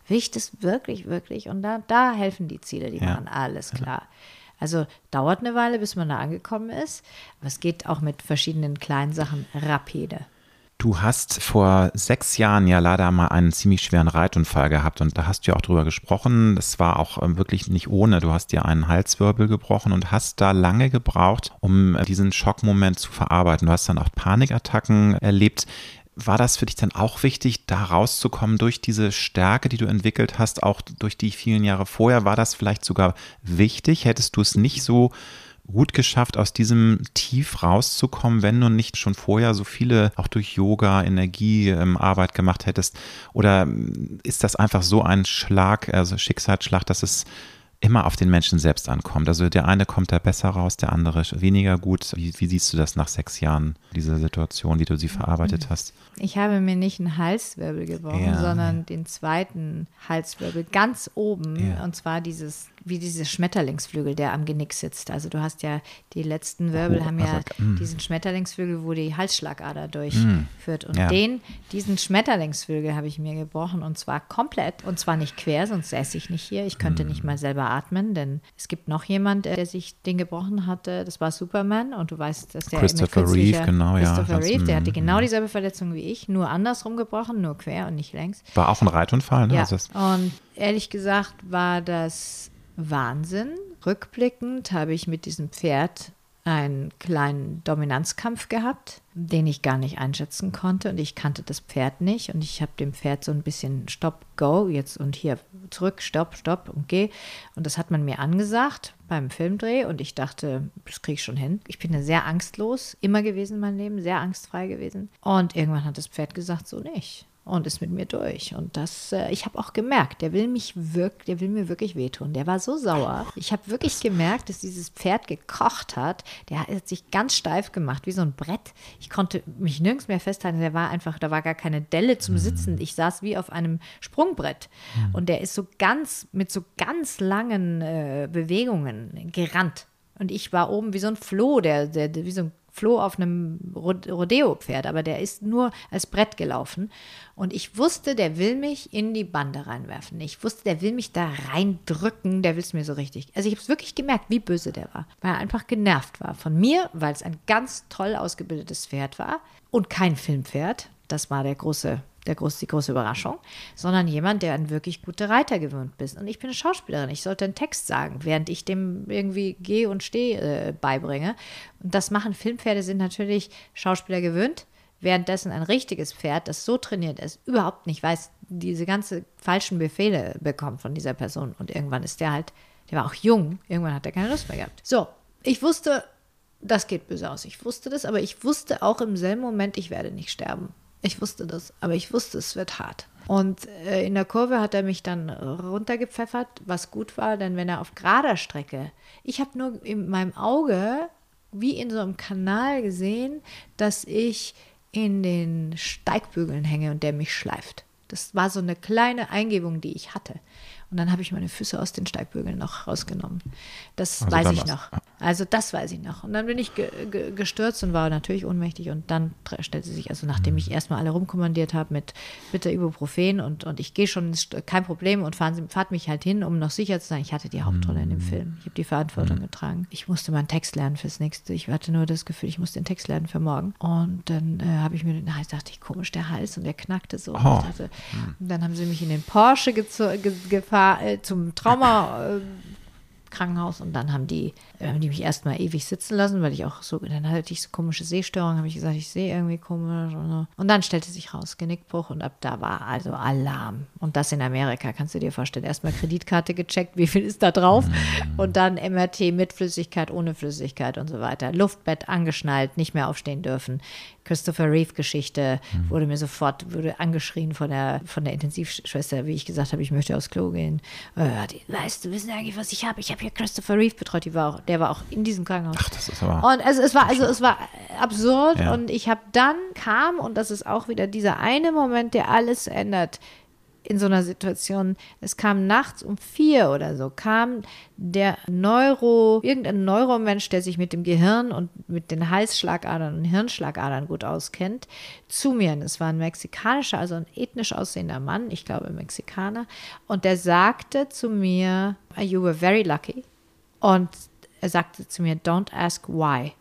will ich das wirklich, wirklich? Und da, da helfen die Ziele, die Ja. machen alles klar. Also dauert eine Weile, bis man da angekommen ist, aber es geht auch mit verschiedenen kleinen Sachen rapide. Du hast vor sechs Jahren ja leider mal einen ziemlich schweren Reitunfall gehabt und da hast du ja auch drüber gesprochen. Das war auch ähm, wirklich nicht ohne. Du hast dir einen Halswirbel gebrochen und hast da lange gebraucht, um äh, diesen Schockmoment zu verarbeiten. Du hast dann auch Panikattacken erlebt. War das für dich dann auch wichtig, da rauszukommen durch diese Stärke, die du entwickelt hast, auch durch die vielen Jahre vorher? War das vielleicht sogar wichtig? Hättest du es nicht so gut geschafft, aus diesem Tief rauszukommen, wenn du nicht schon vorher so viele, auch durch Yoga, Energiearbeit gemacht hättest? Oder ist das einfach so ein Schlag, also Schicksalsschlag, dass es immer auf den Menschen selbst ankommt? Also der eine kommt da besser raus, der andere weniger gut. Wie, wie siehst du das nach sechs Jahren, diese Situation, wie du sie verarbeitet hast? Ich habe mir nicht einen Halswirbel gebrochen, Ja, sondern ja. den zweiten Halswirbel ganz oben. Ja. Und zwar dieses, wie dieses Schmetterlingsflügel, der am Genick sitzt. Also du hast ja, die letzten Wirbel Oh, haben ja also, mm. diesen Schmetterlingsflügel, wo die Halsschlagader durchführt. Und Ja. den, diesen Schmetterlingsflügel habe ich mir gebrochen und zwar komplett. Und zwar nicht quer, sonst säße ich nicht hier. Ich könnte nicht mal selber atmen, denn es gibt noch jemand, der sich den gebrochen hatte. Das war Superman und du weißt, dass der Christopher mit künstlicher- Reeve, genau, ja. Christopher Das- Reeve, der hatte mm, genau dieselbe Verletzung wie ich, nur andersrum gebrochen, nur quer und nicht längs. War auch ein Reitunfall, ne? Ja, Also das, und ehrlich gesagt war das Wahnsinn. Rückblickend habe ich mit diesem Pferd einen kleinen Dominanzkampf gehabt, den ich gar nicht einschätzen konnte und ich kannte das Pferd nicht und ich habe dem Pferd so ein bisschen Stopp, Go, jetzt und hier zurück, Stopp, Stopp und geh und das hat man mir angesagt beim Filmdreh und ich dachte, das kriege ich schon hin. Ich bin ja sehr angstlos, immer gewesen in meinem Leben, sehr angstfrei gewesen und irgendwann hat das Pferd gesagt, so nicht. Und ist mit mir durch. Und das, äh, ich habe auch gemerkt, der will mich wirklich, der will mir wirklich wehtun. Der war so sauer. Ich habe wirklich gemerkt, dass dieses Pferd gekocht hat. Der hat sich ganz steif gemacht, wie so ein Brett. Ich konnte mich nirgends mehr festhalten. Der war einfach, da war gar keine Delle zum Sitzen. Ich saß wie auf einem Sprungbrett. Und der ist so ganz, mit so ganz langen äh, Bewegungen gerannt. Und ich war oben wie so ein Floh, der, der, der wie so ein Floh auf einem Rodeo-Pferd, aber der ist nur als Brett gelaufen. Und ich wusste, der will mich in die Bande reinwerfen. Ich wusste, der will mich da reindrücken, der will es mir so richtig. Also ich habe es wirklich gemerkt, wie böse der war, weil er einfach genervt war von mir, weil es ein ganz toll ausgebildetes Pferd war und kein Filmpferd. Das war der große Der groß, die große Überraschung, sondern jemand, der ein wirklich guter Reiter gewöhnt ist. Und ich bin eine Schauspielerin, ich sollte einen Text sagen, während ich dem irgendwie Geh- und Steh äh, beibringe. Und das machen Filmpferde, sind natürlich Schauspieler gewöhnt, währenddessen ein richtiges Pferd, das so trainiert ist, überhaupt nicht weiß, diese ganze falschen Befehle bekommt von dieser Person. Und irgendwann ist der halt, der war auch jung, irgendwann hat er keine Lust mehr gehabt. So, ich wusste, das geht böse aus. Ich wusste das, aber ich wusste auch im selben Moment, ich werde nicht sterben. Ich wusste das, aber ich wusste, es wird hart. Und äh, in der Kurve hat er mich dann runtergepfeffert, was gut war, denn wenn er auf gerader Strecke, ich habe nur in meinem Auge, wie in so einem Kanal gesehen, dass ich in den Steigbügeln hänge und der mich schleift. Das war so eine kleine Eingebung, die ich hatte. Und dann habe ich meine Füße aus den Steigbügeln noch rausgenommen. Das Also weiß da ich war's. noch. Also das weiß ich noch. Und dann bin ich ge ge gestürzt und war natürlich ohnmächtig. Und dann stellte sich, also nachdem ich erstmal alle rumkommandiert habe mit bitte Ibuprofen und, und ich gehe schon, ist kein Problem und fahren Sie, fahrt mich halt hin, um noch sicher zu sein. Ich hatte die Hauptrolle in dem Film. Ich habe die Verantwortung getragen. Ich musste meinen Text lernen fürs nächste. Ich hatte nur das Gefühl, ich muss den Text lernen für morgen. Und dann äh, habe ich mir, na, ich dachte ich, komisch, der Hals und der knackte so. Und Oh. ich dachte, und dann haben sie mich in den Porsche gezo- ge gefahren, äh, zum Trauma äh, Krankenhaus und dann haben die, äh, haben die mich erstmal ewig sitzen lassen, weil ich auch so, dann hatte ich so komische Sehstörungen, habe ich gesagt, ich sehe irgendwie komisch und so. Und dann stellte sich raus, Genickbruch und ab da war also Alarm. Und das in Amerika, kannst du dir vorstellen. Erstmal Kreditkarte gecheckt, wie viel ist da drauf und dann M R T mit Flüssigkeit, ohne Flüssigkeit und so weiter. Luftbett angeschnallt, nicht mehr aufstehen dürfen. Christopher Reeve-Geschichte wurde mir sofort, wurde angeschrien von der, von der Intensivschwester, wie ich gesagt habe, ich möchte aufs Klo gehen. Äh, die, weißt du, wissen Sie eigentlich, was ich habe? Ich habe hier Christopher Reeve betreut, die war auch, der war auch in diesem Krankenhaus. Ach, das ist aber... Und also es war, also es war absurd Ja. und ich habe dann kam, und das ist auch wieder dieser eine Moment, der alles ändert. in so einer Situation, es kam nachts um vier oder so, kam der Neuro, irgendein Neuromensch, der sich mit dem Gehirn und mit den Halsschlagadern und Hirnschlagadern gut auskennt, zu mir. Und es war ein mexikanischer, also ein ethnisch aussehender Mann, ich glaube Mexikaner, und der sagte zu mir, you were very lucky. Und er sagte zu mir, don't ask why.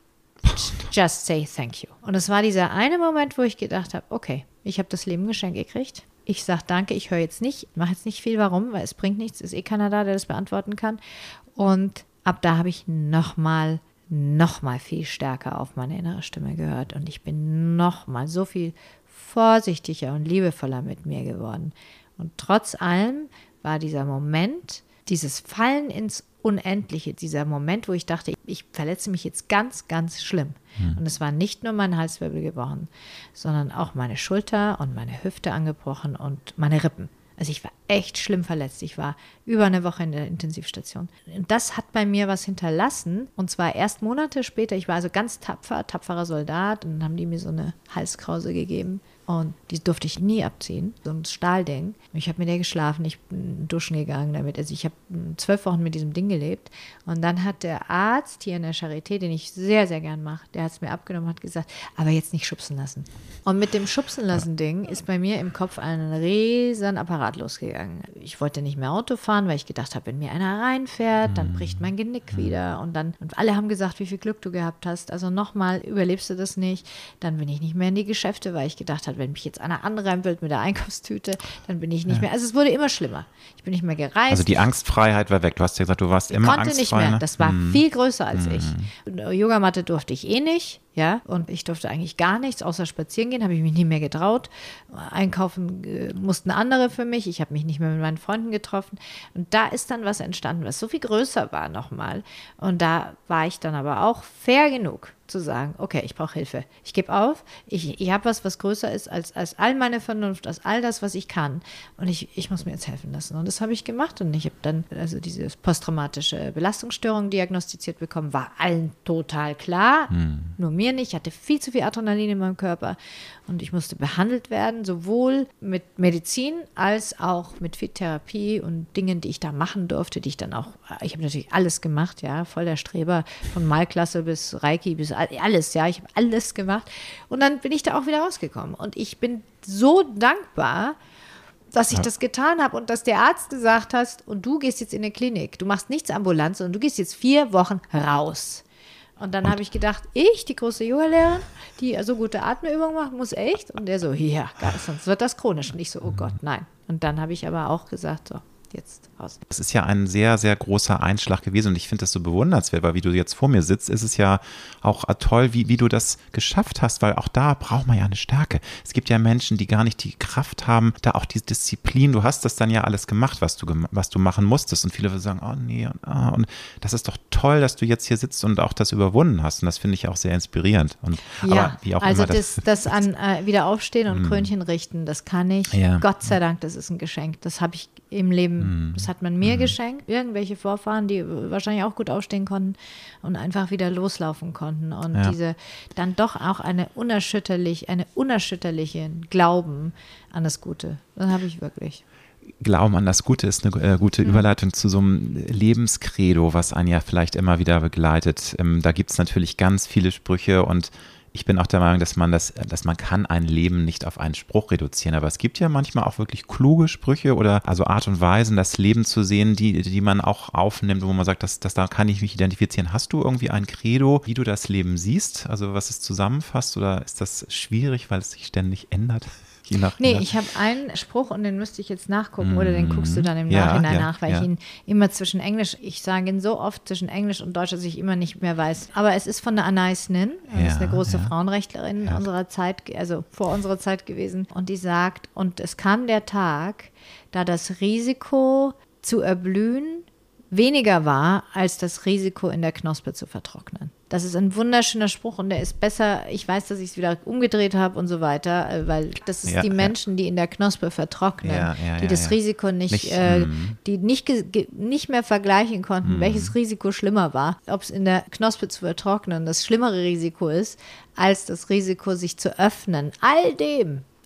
Just say thank you. Und es war dieser eine Moment, wo ich gedacht habe, okay, ich habe das Leben geschenkt gekriegt. Ich sage danke, ich höre jetzt nicht, mache jetzt nicht viel, warum, weil es bringt nichts, ist eh keiner da, der das beantworten kann. Und ab da habe ich nochmal, nochmal viel stärker auf meine innere Stimme gehört. Und ich bin nochmal so viel vorsichtiger und liebevoller mit mir geworden. Und trotz allem war dieser Moment, dieses Fallen ins Unendliche, dieser Moment, wo ich dachte, ich verletze mich jetzt ganz, ganz schlimm. Hm. Und es war nicht nur mein Halswirbel gebrochen, sondern auch meine Schulter und meine Hüfte angebrochen und meine Rippen. Also ich war echt schlimm verletzt. Ich war über eine Woche in der Intensivstation. Und das hat bei mir was hinterlassen. Und zwar erst Monate später. Ich war also ganz tapfer, tapferer Soldat. Und dann haben die mir so eine Halskrause gegeben. Und die durfte ich nie abziehen. So ein Stahlding. Ich habe mit der geschlafen. Ich bin duschen gegangen damit. Also ich habe zwölf Wochen mit diesem Ding gelebt. Und dann hat der Arzt hier in der Charité, den ich sehr, sehr gern mache, der hat es mir abgenommen, hat gesagt, aber jetzt nicht schubsen lassen. Und mit dem Schubsen lassen Ding ist bei mir im Kopf ein riesen Apparat losgegangen. Ich wollte nicht mehr Auto fahren, weil ich gedacht habe, wenn mir einer reinfährt, dann bricht mein Genick wieder. Und dann, und alle haben gesagt, wie viel Glück du gehabt hast. Also nochmal, überlebst du das nicht. Dann bin ich nicht mehr in die Geschäfte, weil ich gedacht habe, wenn mich jetzt einer anreimen will mit der Einkaufstüte, dann bin ich nicht ja. mehr. Also es wurde immer schlimmer. Ich bin nicht mehr gereist. Also die Angstfreiheit war weg. Du hast ja gesagt, du warst immer angstfrei. Ich konnte nicht mehr. Das war hm. viel größer als hm. ich. Yogamatte durfte ich eh nicht. Ja, und ich durfte eigentlich gar nichts, außer spazieren gehen, habe ich mich nie mehr getraut. Einkaufen äh, mussten andere für mich. Ich habe mich nicht mehr mit meinen Freunden getroffen. Und da ist dann was entstanden, was so viel größer war nochmal. Und da war ich dann aber auch fair genug zu sagen, okay, ich brauche Hilfe. Ich gebe auf. Ich, ich habe was, was größer ist als, als all meine Vernunft, als all das, was ich kann. Und ich, ich muss mir jetzt helfen lassen. Und das habe ich gemacht. Und ich habe dann also diese posttraumatische Belastungsstörung diagnostiziert bekommen. War allen total klar. Hm. Nur mir nicht. Ich hatte viel zu viel Adrenalin in meinem Körper. Und ich musste behandelt werden, sowohl mit Medizin als auch mit Fit-Therapie und Dingen, die ich da machen durfte, die ich dann auch, ich habe natürlich alles gemacht, ja, voll der Streber, von Malklasse bis Reiki bis alles, ja, ich habe alles gemacht. Und dann bin ich da auch wieder rausgekommen. Und ich bin so dankbar, dass ich ja. das getan habe und dass der Arzt gesagt hat, und du gehst jetzt in eine Klinik, du machst nichts ambulant, sondern du gehst jetzt vier Wochen raus. Und dann habe ich gedacht, ich, die große Yoga-Lehrerin, die so gute Atemübungen macht, muss echt? Und der so, ja, sonst wird das chronisch. Und ich so, oh Gott, nein. Und dann habe ich aber auch gesagt, so, jetzt raus. Das ist ja ein sehr, sehr großer Einschlag gewesen und ich finde das so bewundernswert, weil wie du jetzt vor mir sitzt, ist es ja auch toll, wie, wie du das geschafft hast, weil auch da braucht man ja eine Stärke. Es gibt ja Menschen, die gar nicht die Kraft haben, da auch die Disziplin, du hast das dann ja alles gemacht, was du, was du machen musstest und viele sagen, oh nee und, ah, und das ist doch toll, dass du jetzt hier sitzt und auch das überwunden hast und das finde ich auch sehr inspirierend. Und, ja, aber wie auch also immer das, das, das an äh, wieder aufstehen und Krönchen richten, das kann ich. Ja. Gott sei Dank, das ist ein Geschenk. Das habe ich im Leben, das hat man mir mhm. geschenkt. Irgendwelche Vorfahren, die wahrscheinlich auch gut aufstehen konnten und einfach wieder loslaufen konnten. Und ja. diese dann doch auch eine unerschütterlich, eine unerschütterlichen Glauben an das Gute. Das habe ich wirklich. Glauben an das Gute ist eine äh, gute mhm. Überleitung zu so einem Lebenskredo, was einen ja vielleicht immer wieder begleitet. Ähm, da gibt es natürlich ganz viele Sprüche und ich bin auch der Meinung, dass man das, dass man kann ein Leben nicht auf einen Spruch reduzieren, aber es gibt ja manchmal auch wirklich kluge Sprüche oder also Art und Weisen, das Leben zu sehen, die, die man auch aufnimmt, wo man sagt, dass, dass da kann ich mich identifizieren. Hast du irgendwie ein Credo, wie du das Leben siehst, also was es zusammenfasst oder ist das schwierig, weil es sich ständig ändert? Nach, nee, nach. ich habe einen Spruch und den müsste ich jetzt nachgucken, mm. oder den guckst du dann im ja, Nachhinein ja, nach, weil ja. ich ihn immer zwischen Englisch, ich sage ihn so oft zwischen Englisch und Deutsch, dass ich immer nicht mehr weiß. Aber es ist von der Anais Nin, das ja, ist eine große ja. Frauenrechtlerin ja. unserer Zeit, also vor unserer Zeit gewesen. Und die sagt, und es kam der Tag, da das Risiko zu erblühen weniger war, als das Risiko in der Knospe zu vertrocknen. Das ist ein wunderschöner Spruch und der ist besser, ich weiß, dass ich es wieder umgedreht habe und so weiter, weil das ist ja, die Menschen, ja. die in der Knospe vertrocknen, ja, ja, die das ja. Risiko nicht, nicht äh, die nicht, ge- nicht mehr vergleichen konnten, mm. welches Risiko schlimmer war. Ob es in der Knospe zu vertrocknen das schlimmere Risiko ist, als das Risiko, sich zu öffnen. All dem,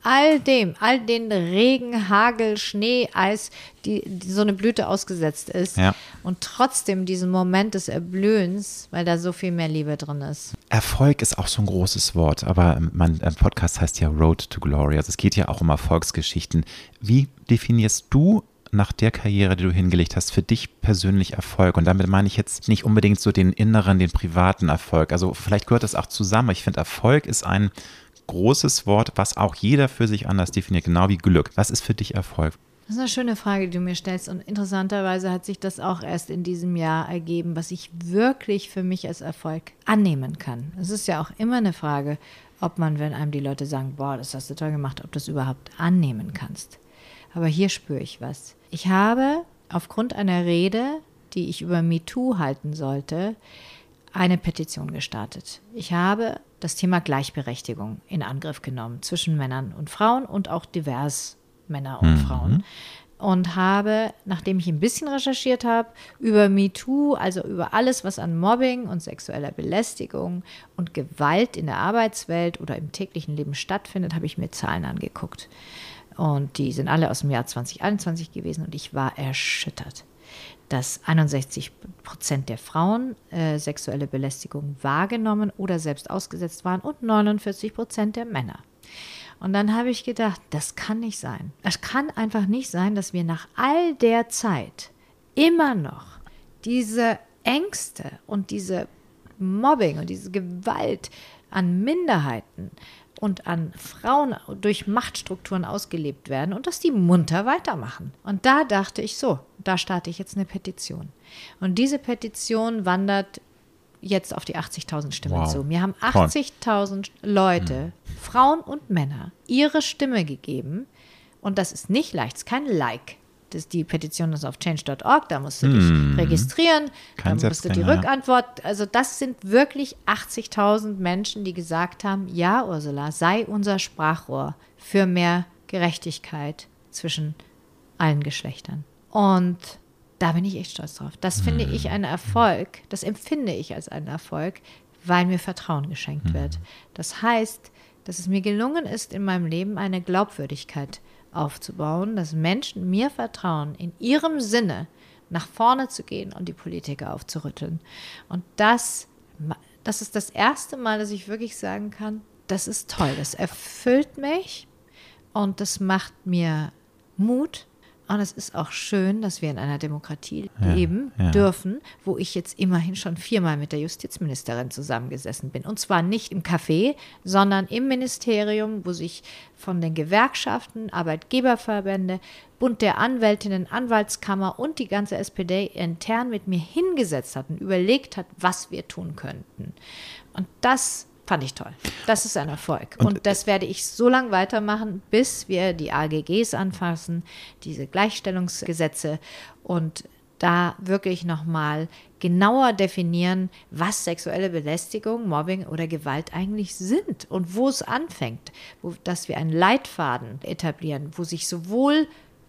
all dem, all den Regen, Hagel, Schnee, Eis, die, die so eine Blüte ausgesetzt ist. Ja. Und trotzdem diesen Moment des Erblühens, weil da so viel mehr Liebe drin ist. Erfolg ist auch so ein großes Wort, aber mein Podcast heißt ja Road to Glory. Also es geht ja auch um Erfolgsgeschichten. Wie definierst du nach der Karriere, die du hingelegt hast, für dich persönlich Erfolg? Und damit meine ich jetzt nicht unbedingt so den inneren, den privaten Erfolg. Also vielleicht gehört das auch zusammen. Ich finde, Erfolg ist ein großes Wort, was auch jeder für sich anders definiert, genau wie Glück. Was ist für dich Erfolg? Das ist eine schöne Frage, die du mir stellst. Und interessanterweise hat sich das auch erst in diesem Jahr ergeben, was ich wirklich für mich als Erfolg annehmen kann. Es ist ja auch immer eine Frage, ob man, wenn einem die Leute sagen, boah, das hast du toll gemacht, ob du das überhaupt annehmen kannst. Aber hier spüre ich was. Ich habe aufgrund einer Rede, die ich über MeToo halten sollte, eine Petition gestartet. Ich habe das Thema Gleichberechtigung in Angriff genommen zwischen Männern und Frauen und auch divers Männer und Mhm. Frauen. Und habe, nachdem ich ein bisschen recherchiert habe, über MeToo, also über alles, was an Mobbing und sexueller Belästigung und Gewalt in der Arbeitswelt oder im täglichen Leben stattfindet, habe ich mir Zahlen angeguckt. Und die sind alle aus dem Jahr zwanzig einundzwanzig gewesen und ich war erschüttert, dass einundsechzig Prozent der Frauen äh, sexuelle Belästigung wahrgenommen oder selbst ausgesetzt waren und neunundvierzig Prozent der Männer. Und dann habe ich gedacht, das kann nicht sein. Es kann einfach nicht sein, dass wir nach all der Zeit immer noch diese Ängste und diese Mobbing und diese Gewalt an Minderheiten und an Frauen durch Machtstrukturen ausgelebt werden und dass die munter weitermachen. Und da dachte ich so, da starte ich jetzt eine Petition. Und diese Petition wandert jetzt auf die achtzigtausend Stimmen Wow. zu. Mir haben Toll. achtzigtausend Leute, mhm. Frauen und Männer, ihre Stimme gegeben. Und das ist nicht leicht, es ist kein Like. Das, die Petition ist auf change Punkt org, da musst du dich hm. registrieren, Kein da musst du die Selbstgänger, Rückantwort, also das sind wirklich achtzigtausend Menschen, die gesagt haben, ja Ursula, sei unser Sprachrohr für mehr Gerechtigkeit zwischen allen Geschlechtern. Und da bin ich echt stolz drauf. Das finde ich ein Erfolg, das empfinde ich als einen Erfolg, weil mir Vertrauen geschenkt hm. wird. Das heißt, dass es mir gelungen ist, in meinem Leben eine Glaubwürdigkeit aufzubauen, dass Menschen mir vertrauen, in ihrem Sinne nach vorne zu gehen und die Politiker aufzurütteln. Und das, das ist das erste Mal, dass ich wirklich sagen kann, das ist toll, das erfüllt mich und das macht mir Mut. Und es ist auch schön, dass wir in einer Demokratie ja, leben ja. dürfen, wo ich jetzt immerhin schon viermal mit der Justizministerin zusammengesessen bin. Und zwar nicht im Café, sondern im Ministerium, wo sich von den Gewerkschaften, Arbeitgeberverbände, Bund der Anwältinnen, Anwaltskammer und die ganze S P D intern mit mir hingesetzt hat und überlegt hat, was wir tun könnten. Und das fand ich toll. Das ist ein Erfolg. Und, und das werde ich so lange weitermachen, bis wir die A G Gs anfassen, diese Gleichstellungsgesetze und da wirklich nochmal genauer definieren, was sexuelle Belästigung, Mobbing oder Gewalt eigentlich sind und wo es anfängt. Wo, dass wir einen Leitfaden etablieren, wo sich sowohl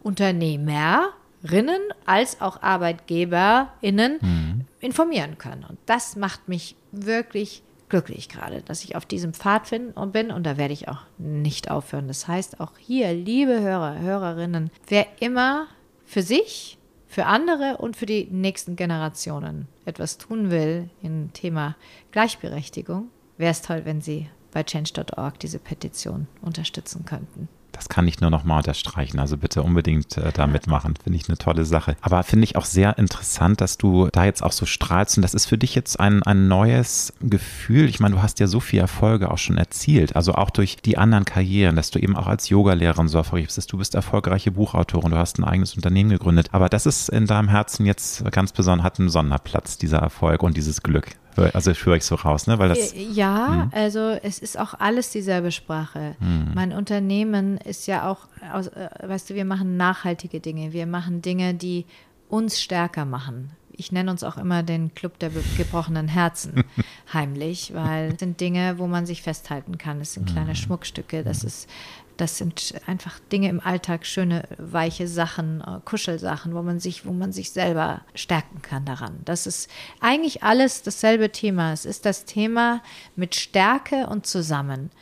Unternehmerinnen als auch ArbeitgeberInnen mhm. informieren können. Und das macht mich wirklich glücklich gerade, dass ich auf diesem Pfad bin und da werde ich auch nicht aufhören. Das heißt auch hier, liebe Hörer, Hörerinnen, wer immer für sich, für andere und für die nächsten Generationen etwas tun will im Thema Gleichberechtigung, wäre es toll, wenn Sie bei change Punkt org diese Petition unterstützen könnten. Das kann ich nur noch mal unterstreichen. Also bitte unbedingt äh, da mitmachen. Finde ich eine tolle Sache. Aber finde ich auch sehr interessant, dass du da jetzt auch so strahlst. Und das ist für dich jetzt ein, ein neues Gefühl. Ich meine, du hast ja so viele Erfolge auch schon erzielt. Also auch durch die anderen Karrieren, dass du eben auch als Yogalehrerin so erfolgreich bist. Du bist erfolgreiche Buchautorin. Du hast ein eigenes Unternehmen gegründet. Aber das ist in deinem Herzen jetzt ganz besonders, hat einen Sonderplatz, dieser Erfolg und dieses Glück. Also höre ich so raus, ne? Weil das, ja, mh. also es ist auch alles dieselbe Sprache. Mh. Mein Unternehmen ist ja auch, aus, äh, weißt du, wir machen nachhaltige Dinge. Wir machen Dinge, die uns stärker machen. Ich nenne uns auch immer den Club der gebrochenen Herzen heimlich, weil es sind Dinge, wo man sich festhalten kann. Es sind kleine Schmuckstücke, das ist Das sind einfach Dinge im Alltag, schöne, weiche Sachen, Kuschelsachen, wo man sich, wo man sich selber stärken kann daran. Das ist eigentlich alles dasselbe Thema. Es ist das Thema mit Stärke und zusammen.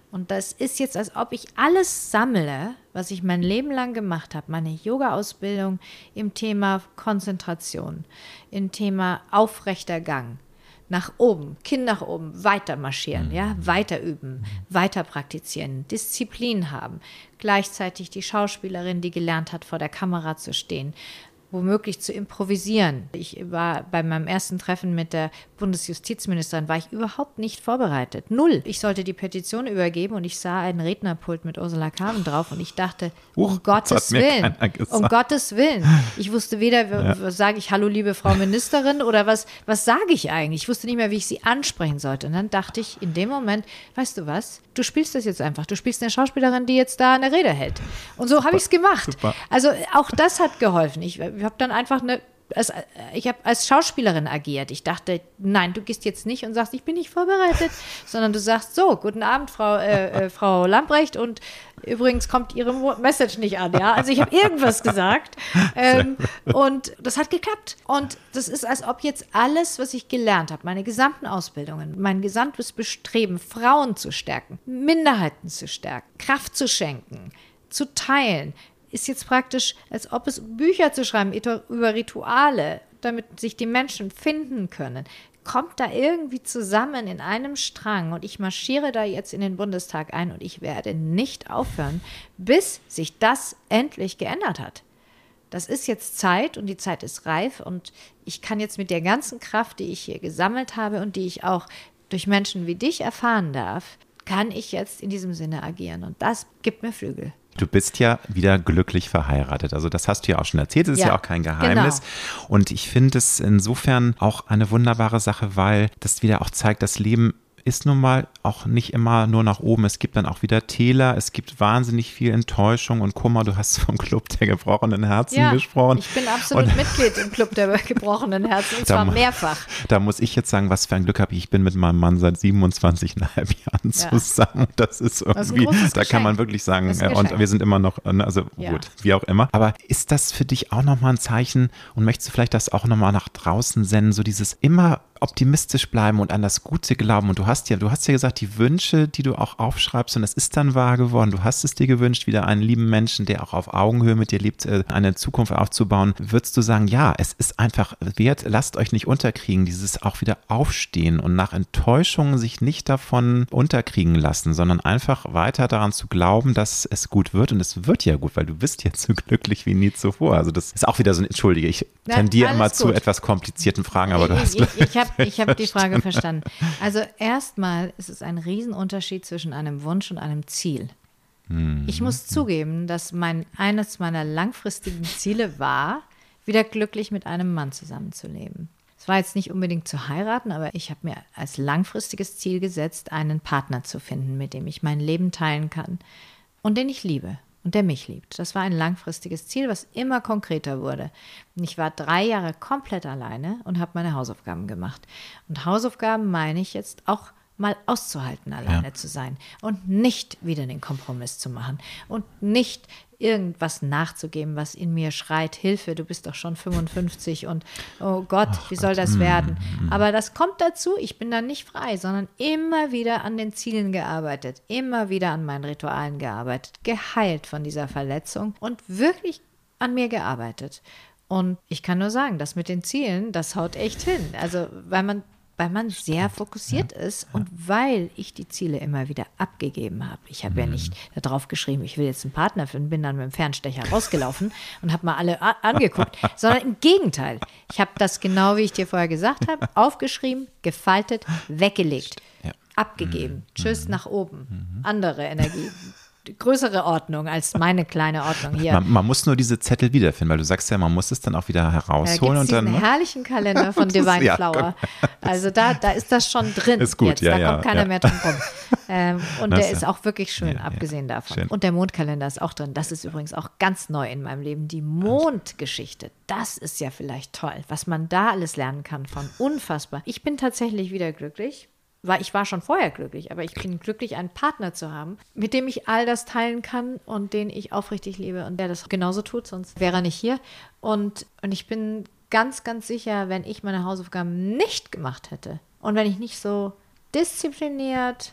Und das ist jetzt, als ob ich alles sammle, was ich mein Leben lang gemacht habe. Meine Yoga-Ausbildung im Thema Konzentration, im Thema aufrechter Gang. Nach oben, Kinn nach oben, weiter marschieren, ja, weiter üben, weiter praktizieren, Disziplin haben. Gleichzeitig die Schauspielerin, die gelernt hat, vor der Kamera zu stehen, womöglich zu improvisieren. Ich war bei meinem ersten Treffen mit der Bundesjustizministerin, war ich überhaupt nicht vorbereitet. Null. Ich sollte die Petition übergeben und ich sah einen Rednerpult mit Ursula Carven drauf und ich dachte, um Huch, Gottes Willen, um Gottes Willen. Ich wusste weder, ja. sage ich Hallo, liebe Frau Ministerin oder was, was sage ich eigentlich? Ich wusste nicht mehr, wie ich sie ansprechen sollte. Und dann dachte ich in dem Moment, weißt du was, du spielst das jetzt einfach. Du spielst eine Schauspielerin, die jetzt da eine Rede hält. Und so habe ich es gemacht. Super. Also auch das hat geholfen. Ich Ich habe dann einfach eine, als, ich habe als Schauspielerin agiert. Ich dachte, nein, du gehst jetzt nicht und sagst, ich bin nicht vorbereitet, sondern du sagst so, guten Abend, Frau, äh, äh, Frau Lambrecht, und übrigens kommt Ihre Message nicht an, ja. Also ich habe irgendwas gesagt ähm, und das hat geklappt. Und das ist, als ob jetzt alles, was ich gelernt habe, meine gesamten Ausbildungen, mein gesamtes Bestreben, Frauen zu stärken, Minderheiten zu stärken, Kraft zu schenken, zu teilen, ist jetzt praktisch, als ob es Bücher zu schreiben über Rituale, damit sich die Menschen finden können, kommt da irgendwie zusammen in einem Strang und ich marschiere da jetzt in den Bundestag ein und ich werde nicht aufhören, bis sich das endlich geändert hat. Das ist jetzt Zeit und die Zeit ist reif und ich kann jetzt mit der ganzen Kraft, die ich hier gesammelt habe und die ich auch durch Menschen wie dich erfahren darf, kann ich jetzt in diesem Sinne agieren und das gibt mir Flügel. Du bist ja wieder glücklich verheiratet. Also das hast du ja auch schon erzählt. Das ist ja, ja auch kein Geheimnis. Genau. Und ich finde es insofern auch eine wunderbare Sache, weil das wieder auch zeigt, das Leben ist nun mal auch nicht immer nur nach oben. Es gibt dann auch wieder Täler. Es gibt wahnsinnig viel Enttäuschung und Kummer. Du hast vom Club der gebrochenen Herzen ja, gesprochen. Ich bin absolut und Mitglied im Club der gebrochenen Herzen, und zwar da, mehrfach. Da muss ich jetzt sagen, was für ein Glück habe ich. Ich bin mit meinem Mann seit siebenundzwanzig Komma fünf Jahren ja. zusammen. Das ist irgendwie, das ist da kann man wirklich sagen, äh, und wir sind immer noch, also ja. gut, wie auch immer. Aber ist das für dich auch nochmal ein Zeichen und möchtest du vielleicht das auch nochmal nach draußen senden, so dieses immer optimistisch bleiben und an das Gute glauben. Und du hast ja, du hast ja gesagt, die Wünsche, die du auch aufschreibst, und es ist dann wahr geworden. Du hast es dir gewünscht, wieder einen lieben Menschen, der auch auf Augenhöhe mit dir lebt, eine Zukunft aufzubauen. Würdest du sagen, ja, es ist einfach wert, lasst euch nicht unterkriegen, dieses auch wieder aufstehen und nach Enttäuschungen sich nicht davon unterkriegen lassen, sondern einfach weiter daran zu glauben, dass es gut wird. Und es wird ja gut, weil du bist jetzt so glücklich wie nie zuvor. Also das ist auch wieder so ein, entschuldige, ich Na, tendiere immer gut. zu etwas komplizierten Fragen, aber ich, du hast ich, ich, ich habe Ich habe die Frage verstanden. Also erstmal ist es ein Riesenunterschied zwischen einem Wunsch und einem Ziel. Mhm. Ich muss zugeben, dass mein, eines meiner langfristigen Ziele war, wieder glücklich mit einem Mann zusammenzuleben. Es war jetzt nicht unbedingt zu heiraten, aber ich habe mir als langfristiges Ziel gesetzt, einen Partner zu finden, mit dem ich mein Leben teilen kann und den ich liebe. Und der mich liebt. Das war ein langfristiges Ziel, was immer konkreter wurde. Und ich war drei Jahre komplett alleine und habe meine Hausaufgaben gemacht. Und Hausaufgaben meine ich jetzt auch mal auszuhalten, alleine ja. zu sein und nicht wieder den Kompromiss zu machen und nicht irgendwas nachzugeben, was in mir schreit, Hilfe, du bist doch schon fünfundfünfzig und oh Gott, Ach wie soll Gott. das mm, werden? Mm. Aber das kommt dazu, ich bin dann nicht frei, sondern immer wieder an den Zielen gearbeitet, immer wieder an meinen Ritualen gearbeitet, geheilt von dieser Verletzung und wirklich an mir gearbeitet. Und ich kann nur sagen, das mit den Zielen, das haut echt hin. Also, weil man weil man sehr fokussiert ja, ist und ja. weil ich die Ziele immer wieder abgegeben habe. Ich habe mhm. ja nicht darauf geschrieben, ich will jetzt einen Partner finden, bin dann mit dem Fernstecher rausgelaufen und habe mal alle a- angeguckt, sondern im Gegenteil. Ich habe das genau, wie ich dir vorher gesagt habe, aufgeschrieben, gefaltet, weggelegt, ja. abgegeben. Mhm. Tschüss, nach oben. Mhm. Andere Energie. Größere Ordnung als meine kleine Ordnung hier. Man, man muss nur diese Zettel wiederfinden, weil du sagst ja, man muss es dann auch wieder herausholen. Da und dann diesen herrlichen Kalender von Divine ja, Flower. Also da, da ist das schon drin. Ist gut, jetzt. ja, Da ja, kommt keiner ja. mehr drum rum. Ähm, und das der ja. ist auch wirklich schön, ja, abgesehen ja. davon. Schön. Und der Mondkalender ist auch drin. Das ist übrigens auch ganz neu in meinem Leben. Die Mondgeschichte, das ist ja vielleicht toll, was man da alles lernen kann von. Unfassbar. Ich bin tatsächlich wieder glücklich. Weil ich war schon vorher glücklich, aber ich bin glücklich, einen Partner zu haben, mit dem ich all das teilen kann und den ich aufrichtig liebe und der das genauso tut, sonst wäre er nicht hier. Und, und ich bin ganz, ganz sicher, wenn ich meine Hausaufgaben nicht gemacht hätte und wenn ich nicht so diszipliniert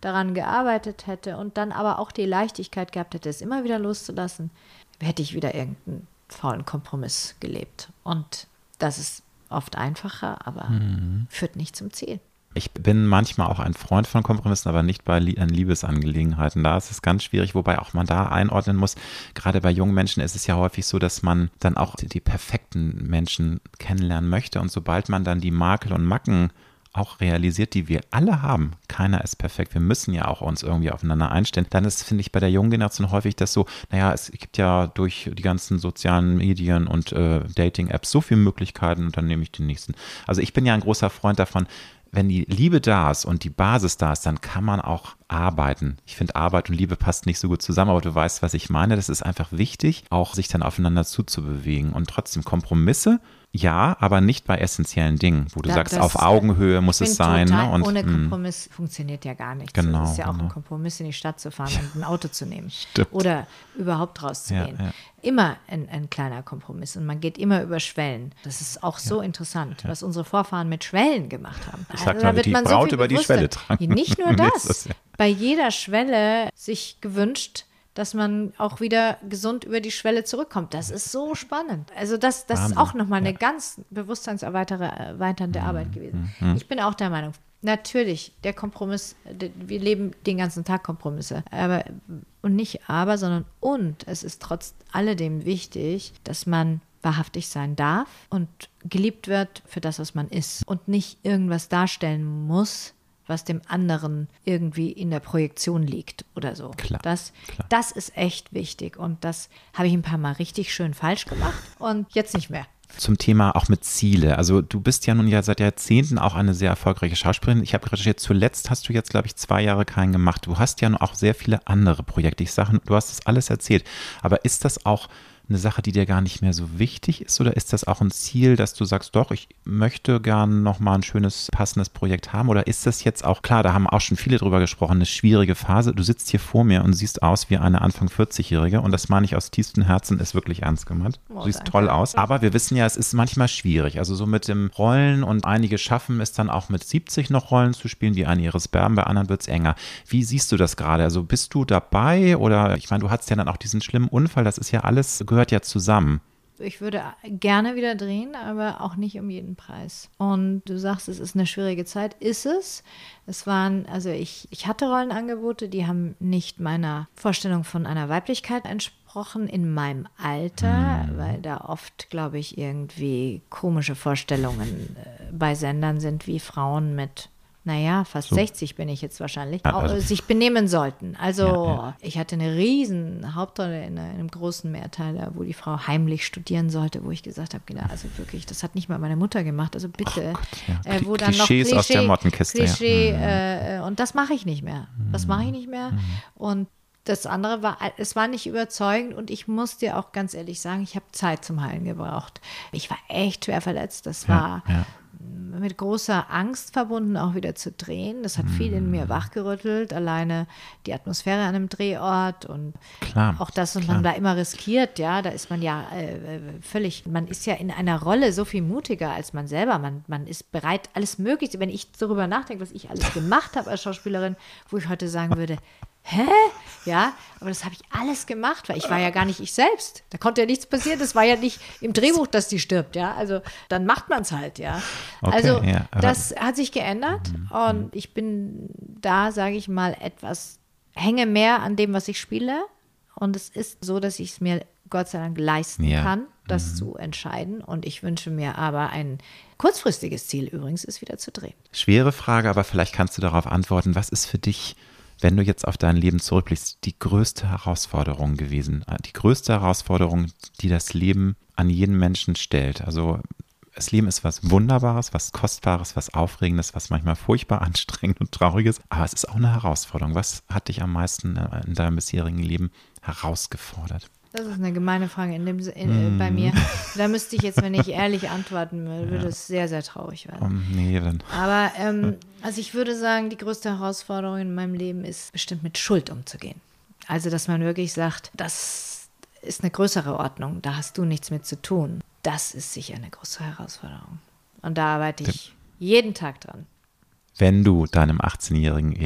daran gearbeitet hätte und dann aber auch die Leichtigkeit gehabt hätte, es immer wieder loszulassen, hätte ich wieder irgendeinen faulen Kompromiss gelebt. Und das ist oft einfacher, aber mhm. führt nicht zum Ziel. Ich bin manchmal auch ein Freund von Kompromissen, aber nicht bei Liebesangelegenheiten. Da ist es ganz schwierig, wobei auch man da einordnen muss. Gerade bei jungen Menschen ist es ja häufig so, dass man dann auch die perfekten Menschen kennenlernen möchte. Und sobald man dann die Makel und Macken auch realisiert, die wir alle haben, keiner ist perfekt, wir müssen ja auch uns irgendwie aufeinander einstellen, dann ist, finde ich, bei der jungen Generation häufig das so, naja, es gibt ja durch die ganzen sozialen Medien und äh, Dating-Apps so viele Möglichkeiten und dann nehme ich den nächsten. Also ich bin ja ein großer Freund davon, wenn die Liebe da ist und die Basis da ist, dann kann man auch arbeiten. Ich finde, Arbeit und Liebe passt nicht so gut zusammen, aber du weißt, was ich meine. Das ist einfach wichtig, auch sich dann aufeinander zuzubewegen und trotzdem Kompromisse. Ja, aber nicht bei essentiellen Dingen, wo du ja, sagst, auf Augenhöhe muss es sein. Total, ne? Und, ohne Kompromiss mh. funktioniert ja gar nichts. Genau, es ist ja auch genau. ein Kompromiss, in die Stadt zu fahren und ein Auto zu nehmen. Stimmt. Oder überhaupt rauszugehen. Ja, ja. Immer ein, ein kleiner Kompromiss und man geht immer über Schwellen. Das ist auch so ja. interessant, ja. was unsere Vorfahren mit Schwellen gemacht haben. Ich sag also, mal, da wird die man Braut so über die Schwelle tragen. Nicht nur das. das ja. Bei jeder Schwelle sich gewünscht, dass man auch wieder gesund über die Schwelle zurückkommt. Das ist so spannend. Also das, das ist auch nochmal eine ja. ganz bewusstseinserweiternde mhm. Arbeit gewesen. Mhm. Ich bin auch der Meinung, natürlich, der Kompromiss, wir leben den ganzen Tag Kompromisse, aber und nicht aber, sondern und. Es ist trotz alledem wichtig, dass man wahrhaftig sein darf und geliebt wird für das, was man ist und nicht irgendwas darstellen muss, was dem anderen irgendwie in der Projektion liegt oder so. Klar, das, klar. das ist echt wichtig und das habe ich ein paar Mal richtig schön falsch gemacht und jetzt nicht mehr. Zum Thema auch mit Ziele. Also du bist ja nun ja seit Jahrzehnten auch eine sehr erfolgreiche Schauspielerin. Ich habe recherchiert, zuletzt hast du jetzt, glaube ich, zwei Jahre keinen gemacht. Du hast ja nun auch sehr viele andere Projekte. Ich sage, du hast das alles erzählt. Aber ist das auch eine Sache, die dir gar nicht mehr so wichtig ist? Oder ist das auch ein Ziel, dass du sagst, doch, ich möchte gern nochmal ein schönes, passendes Projekt haben? Oder ist das jetzt auch, klar, da haben auch schon viele drüber gesprochen, eine schwierige Phase. Du sitzt hier vor mir und siehst aus wie eine Anfang vierzig-Jährige und das meine ich aus tiefstem Herzen, ist wirklich ernst gemeint. Du oh, siehst danke. Toll aus. Aber wir wissen ja, es ist manchmal schwierig. Also so mit dem Rollen und einige schaffen es dann auch mit siebzig noch Rollen zu spielen, wie eine Iris Berben, bei anderen wird es enger. Wie siehst du das gerade? Also bist du dabei oder, ich meine, du hattest ja dann auch diesen schlimmen Unfall, das ist ja alles, gehört ja zusammen. Ich würde gerne wieder drehen, aber auch nicht um jeden Preis. Und du sagst, es ist eine schwierige Zeit. Ist es? Es waren, also ich, ich hatte Rollenangebote, die haben nicht meiner Vorstellung von einer Weiblichkeit entsprochen in meinem Alter, mhm. weil da oft, glaube ich, irgendwie komische Vorstellungen äh, bei Sendern sind, wie Frauen mit naja, fast so. sechzig bin ich jetzt wahrscheinlich, ja, also, sich benehmen sollten. Also ja, ja. ich hatte eine riesen Hauptrolle in einem großen Mehrteiler, wo die Frau heimlich studieren sollte, wo ich gesagt habe, also wirklich, das hat nicht mal meine Mutter gemacht, also bitte. Gott, ja. äh, wo dann Klischees noch Klischee, aus der Mottenkiste. Klischee, ja. äh, und das mache ich nicht mehr. Das mache ich nicht mehr. Mhm. Und das andere war, es war nicht überzeugend und ich muss dir auch ganz ehrlich sagen, ich habe Zeit zum Heilen gebraucht. Ich war echt schwer verletzt, das war ja, ja. mit großer Angst verbunden, auch wieder zu drehen. Das hat viel in mir wachgerüttelt, alleine die Atmosphäre an einem Drehort und klar, auch das, was klar. man da immer riskiert, ja, da ist man ja äh, völlig, man ist ja in einer Rolle so viel mutiger als man selber, man, man ist bereit, alles Mögliche, wenn ich darüber nachdenke, was ich alles gemacht habe als Schauspielerin, wo ich heute sagen würde, hä? Ja, aber das habe ich alles gemacht, weil ich war ja gar nicht ich selbst. Da konnte ja nichts passieren. Das war ja nicht im Drehbuch, dass die stirbt, ja. Also dann macht man es halt, ja. Okay, also ja, das hat sich geändert und ich bin da, sage ich mal, etwas, hänge mehr an dem, was ich spiele und es ist so, dass ich es mir Gott sei Dank leisten ja. kann, das mhm. zu entscheiden und ich wünsche mir aber ein kurzfristiges Ziel übrigens ist, wieder zu drehen. Schwere Frage, aber vielleicht kannst du darauf antworten, was ist für dich, wenn du jetzt auf dein Leben zurückblickst, die größte Herausforderung gewesen? Die größte Herausforderung, die das Leben an jeden Menschen stellt. Also das Leben ist was Wunderbares, was Kostbares, was Aufregendes, was manchmal furchtbar anstrengend und traurig ist. Aber es ist auch eine Herausforderung. Was hat dich am meisten in deinem bisherigen Leben herausgefordert? Das ist eine gemeine Frage in dem, in, mm. bei mir. Da müsste ich jetzt, wenn ich ehrlich antworten würde, würde es sehr, sehr traurig werden. Um, nee, dann. Aber ähm, also ich würde sagen, die größte Herausforderung in meinem Leben ist bestimmt mit Schuld umzugehen. Also, dass man wirklich sagt, das ist eine größere Ordnung, da hast du nichts mit zu tun. Das ist sicher eine große Herausforderung. Und da arbeite ich jeden Tag dran. Wenn du deinem achtzehnjährigen Ich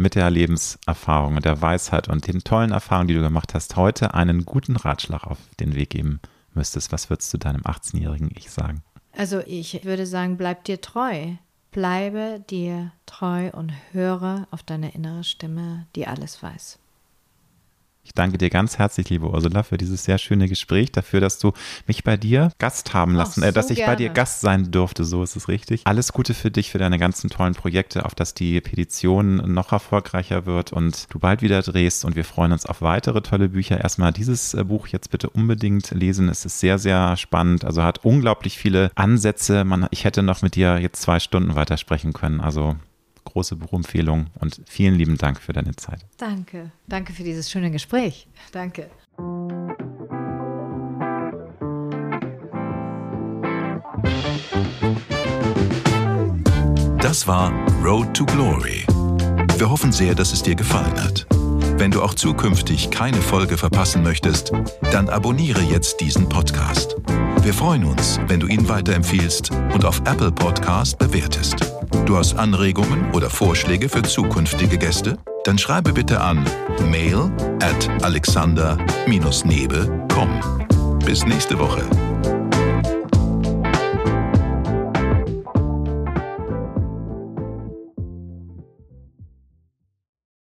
mit der Lebenserfahrung und der Weisheit und den tollen Erfahrungen, die du gemacht hast, heute einen guten Ratschlag auf den Weg geben müsstest, was würdest du deinem achtzehnjährigen Ich sagen? Also ich würde sagen, bleib dir treu. Bleibe dir treu und höre auf deine innere Stimme, die alles weiß. Ich danke dir ganz herzlich, liebe Ursula, für dieses sehr schöne Gespräch, dafür, dass du mich bei dir Gast haben lassen, Ach, so äh, dass ich gerne. bei dir Gast sein durfte, so ist es richtig. Alles Gute für dich, für deine ganzen tollen Projekte, auf dass die Petition noch erfolgreicher wird und du bald wieder drehst und wir freuen uns auf weitere tolle Bücher. Erstmal dieses Buch jetzt bitte unbedingt lesen, es ist sehr, sehr spannend, also hat unglaublich viele Ansätze. Man, ich hätte noch mit dir jetzt zwei Stunden weitersprechen können, also große Buchempfehlung und vielen lieben Dank für deine Zeit. Danke. Danke für dieses schöne Gespräch. Danke. Das war Road to Glory. Wir hoffen sehr, dass es dir gefallen hat. Wenn du auch zukünftig keine Folge verpassen möchtest, dann abonniere jetzt diesen Podcast. Wir freuen uns, wenn du ihn weiterempfiehlst und auf Apple Podcast bewertest. Du hast Anregungen oder Vorschläge für zukünftige Gäste? Dann schreibe bitte an mail at alexander Bindestrich nebe punkt com. Bis nächste Woche.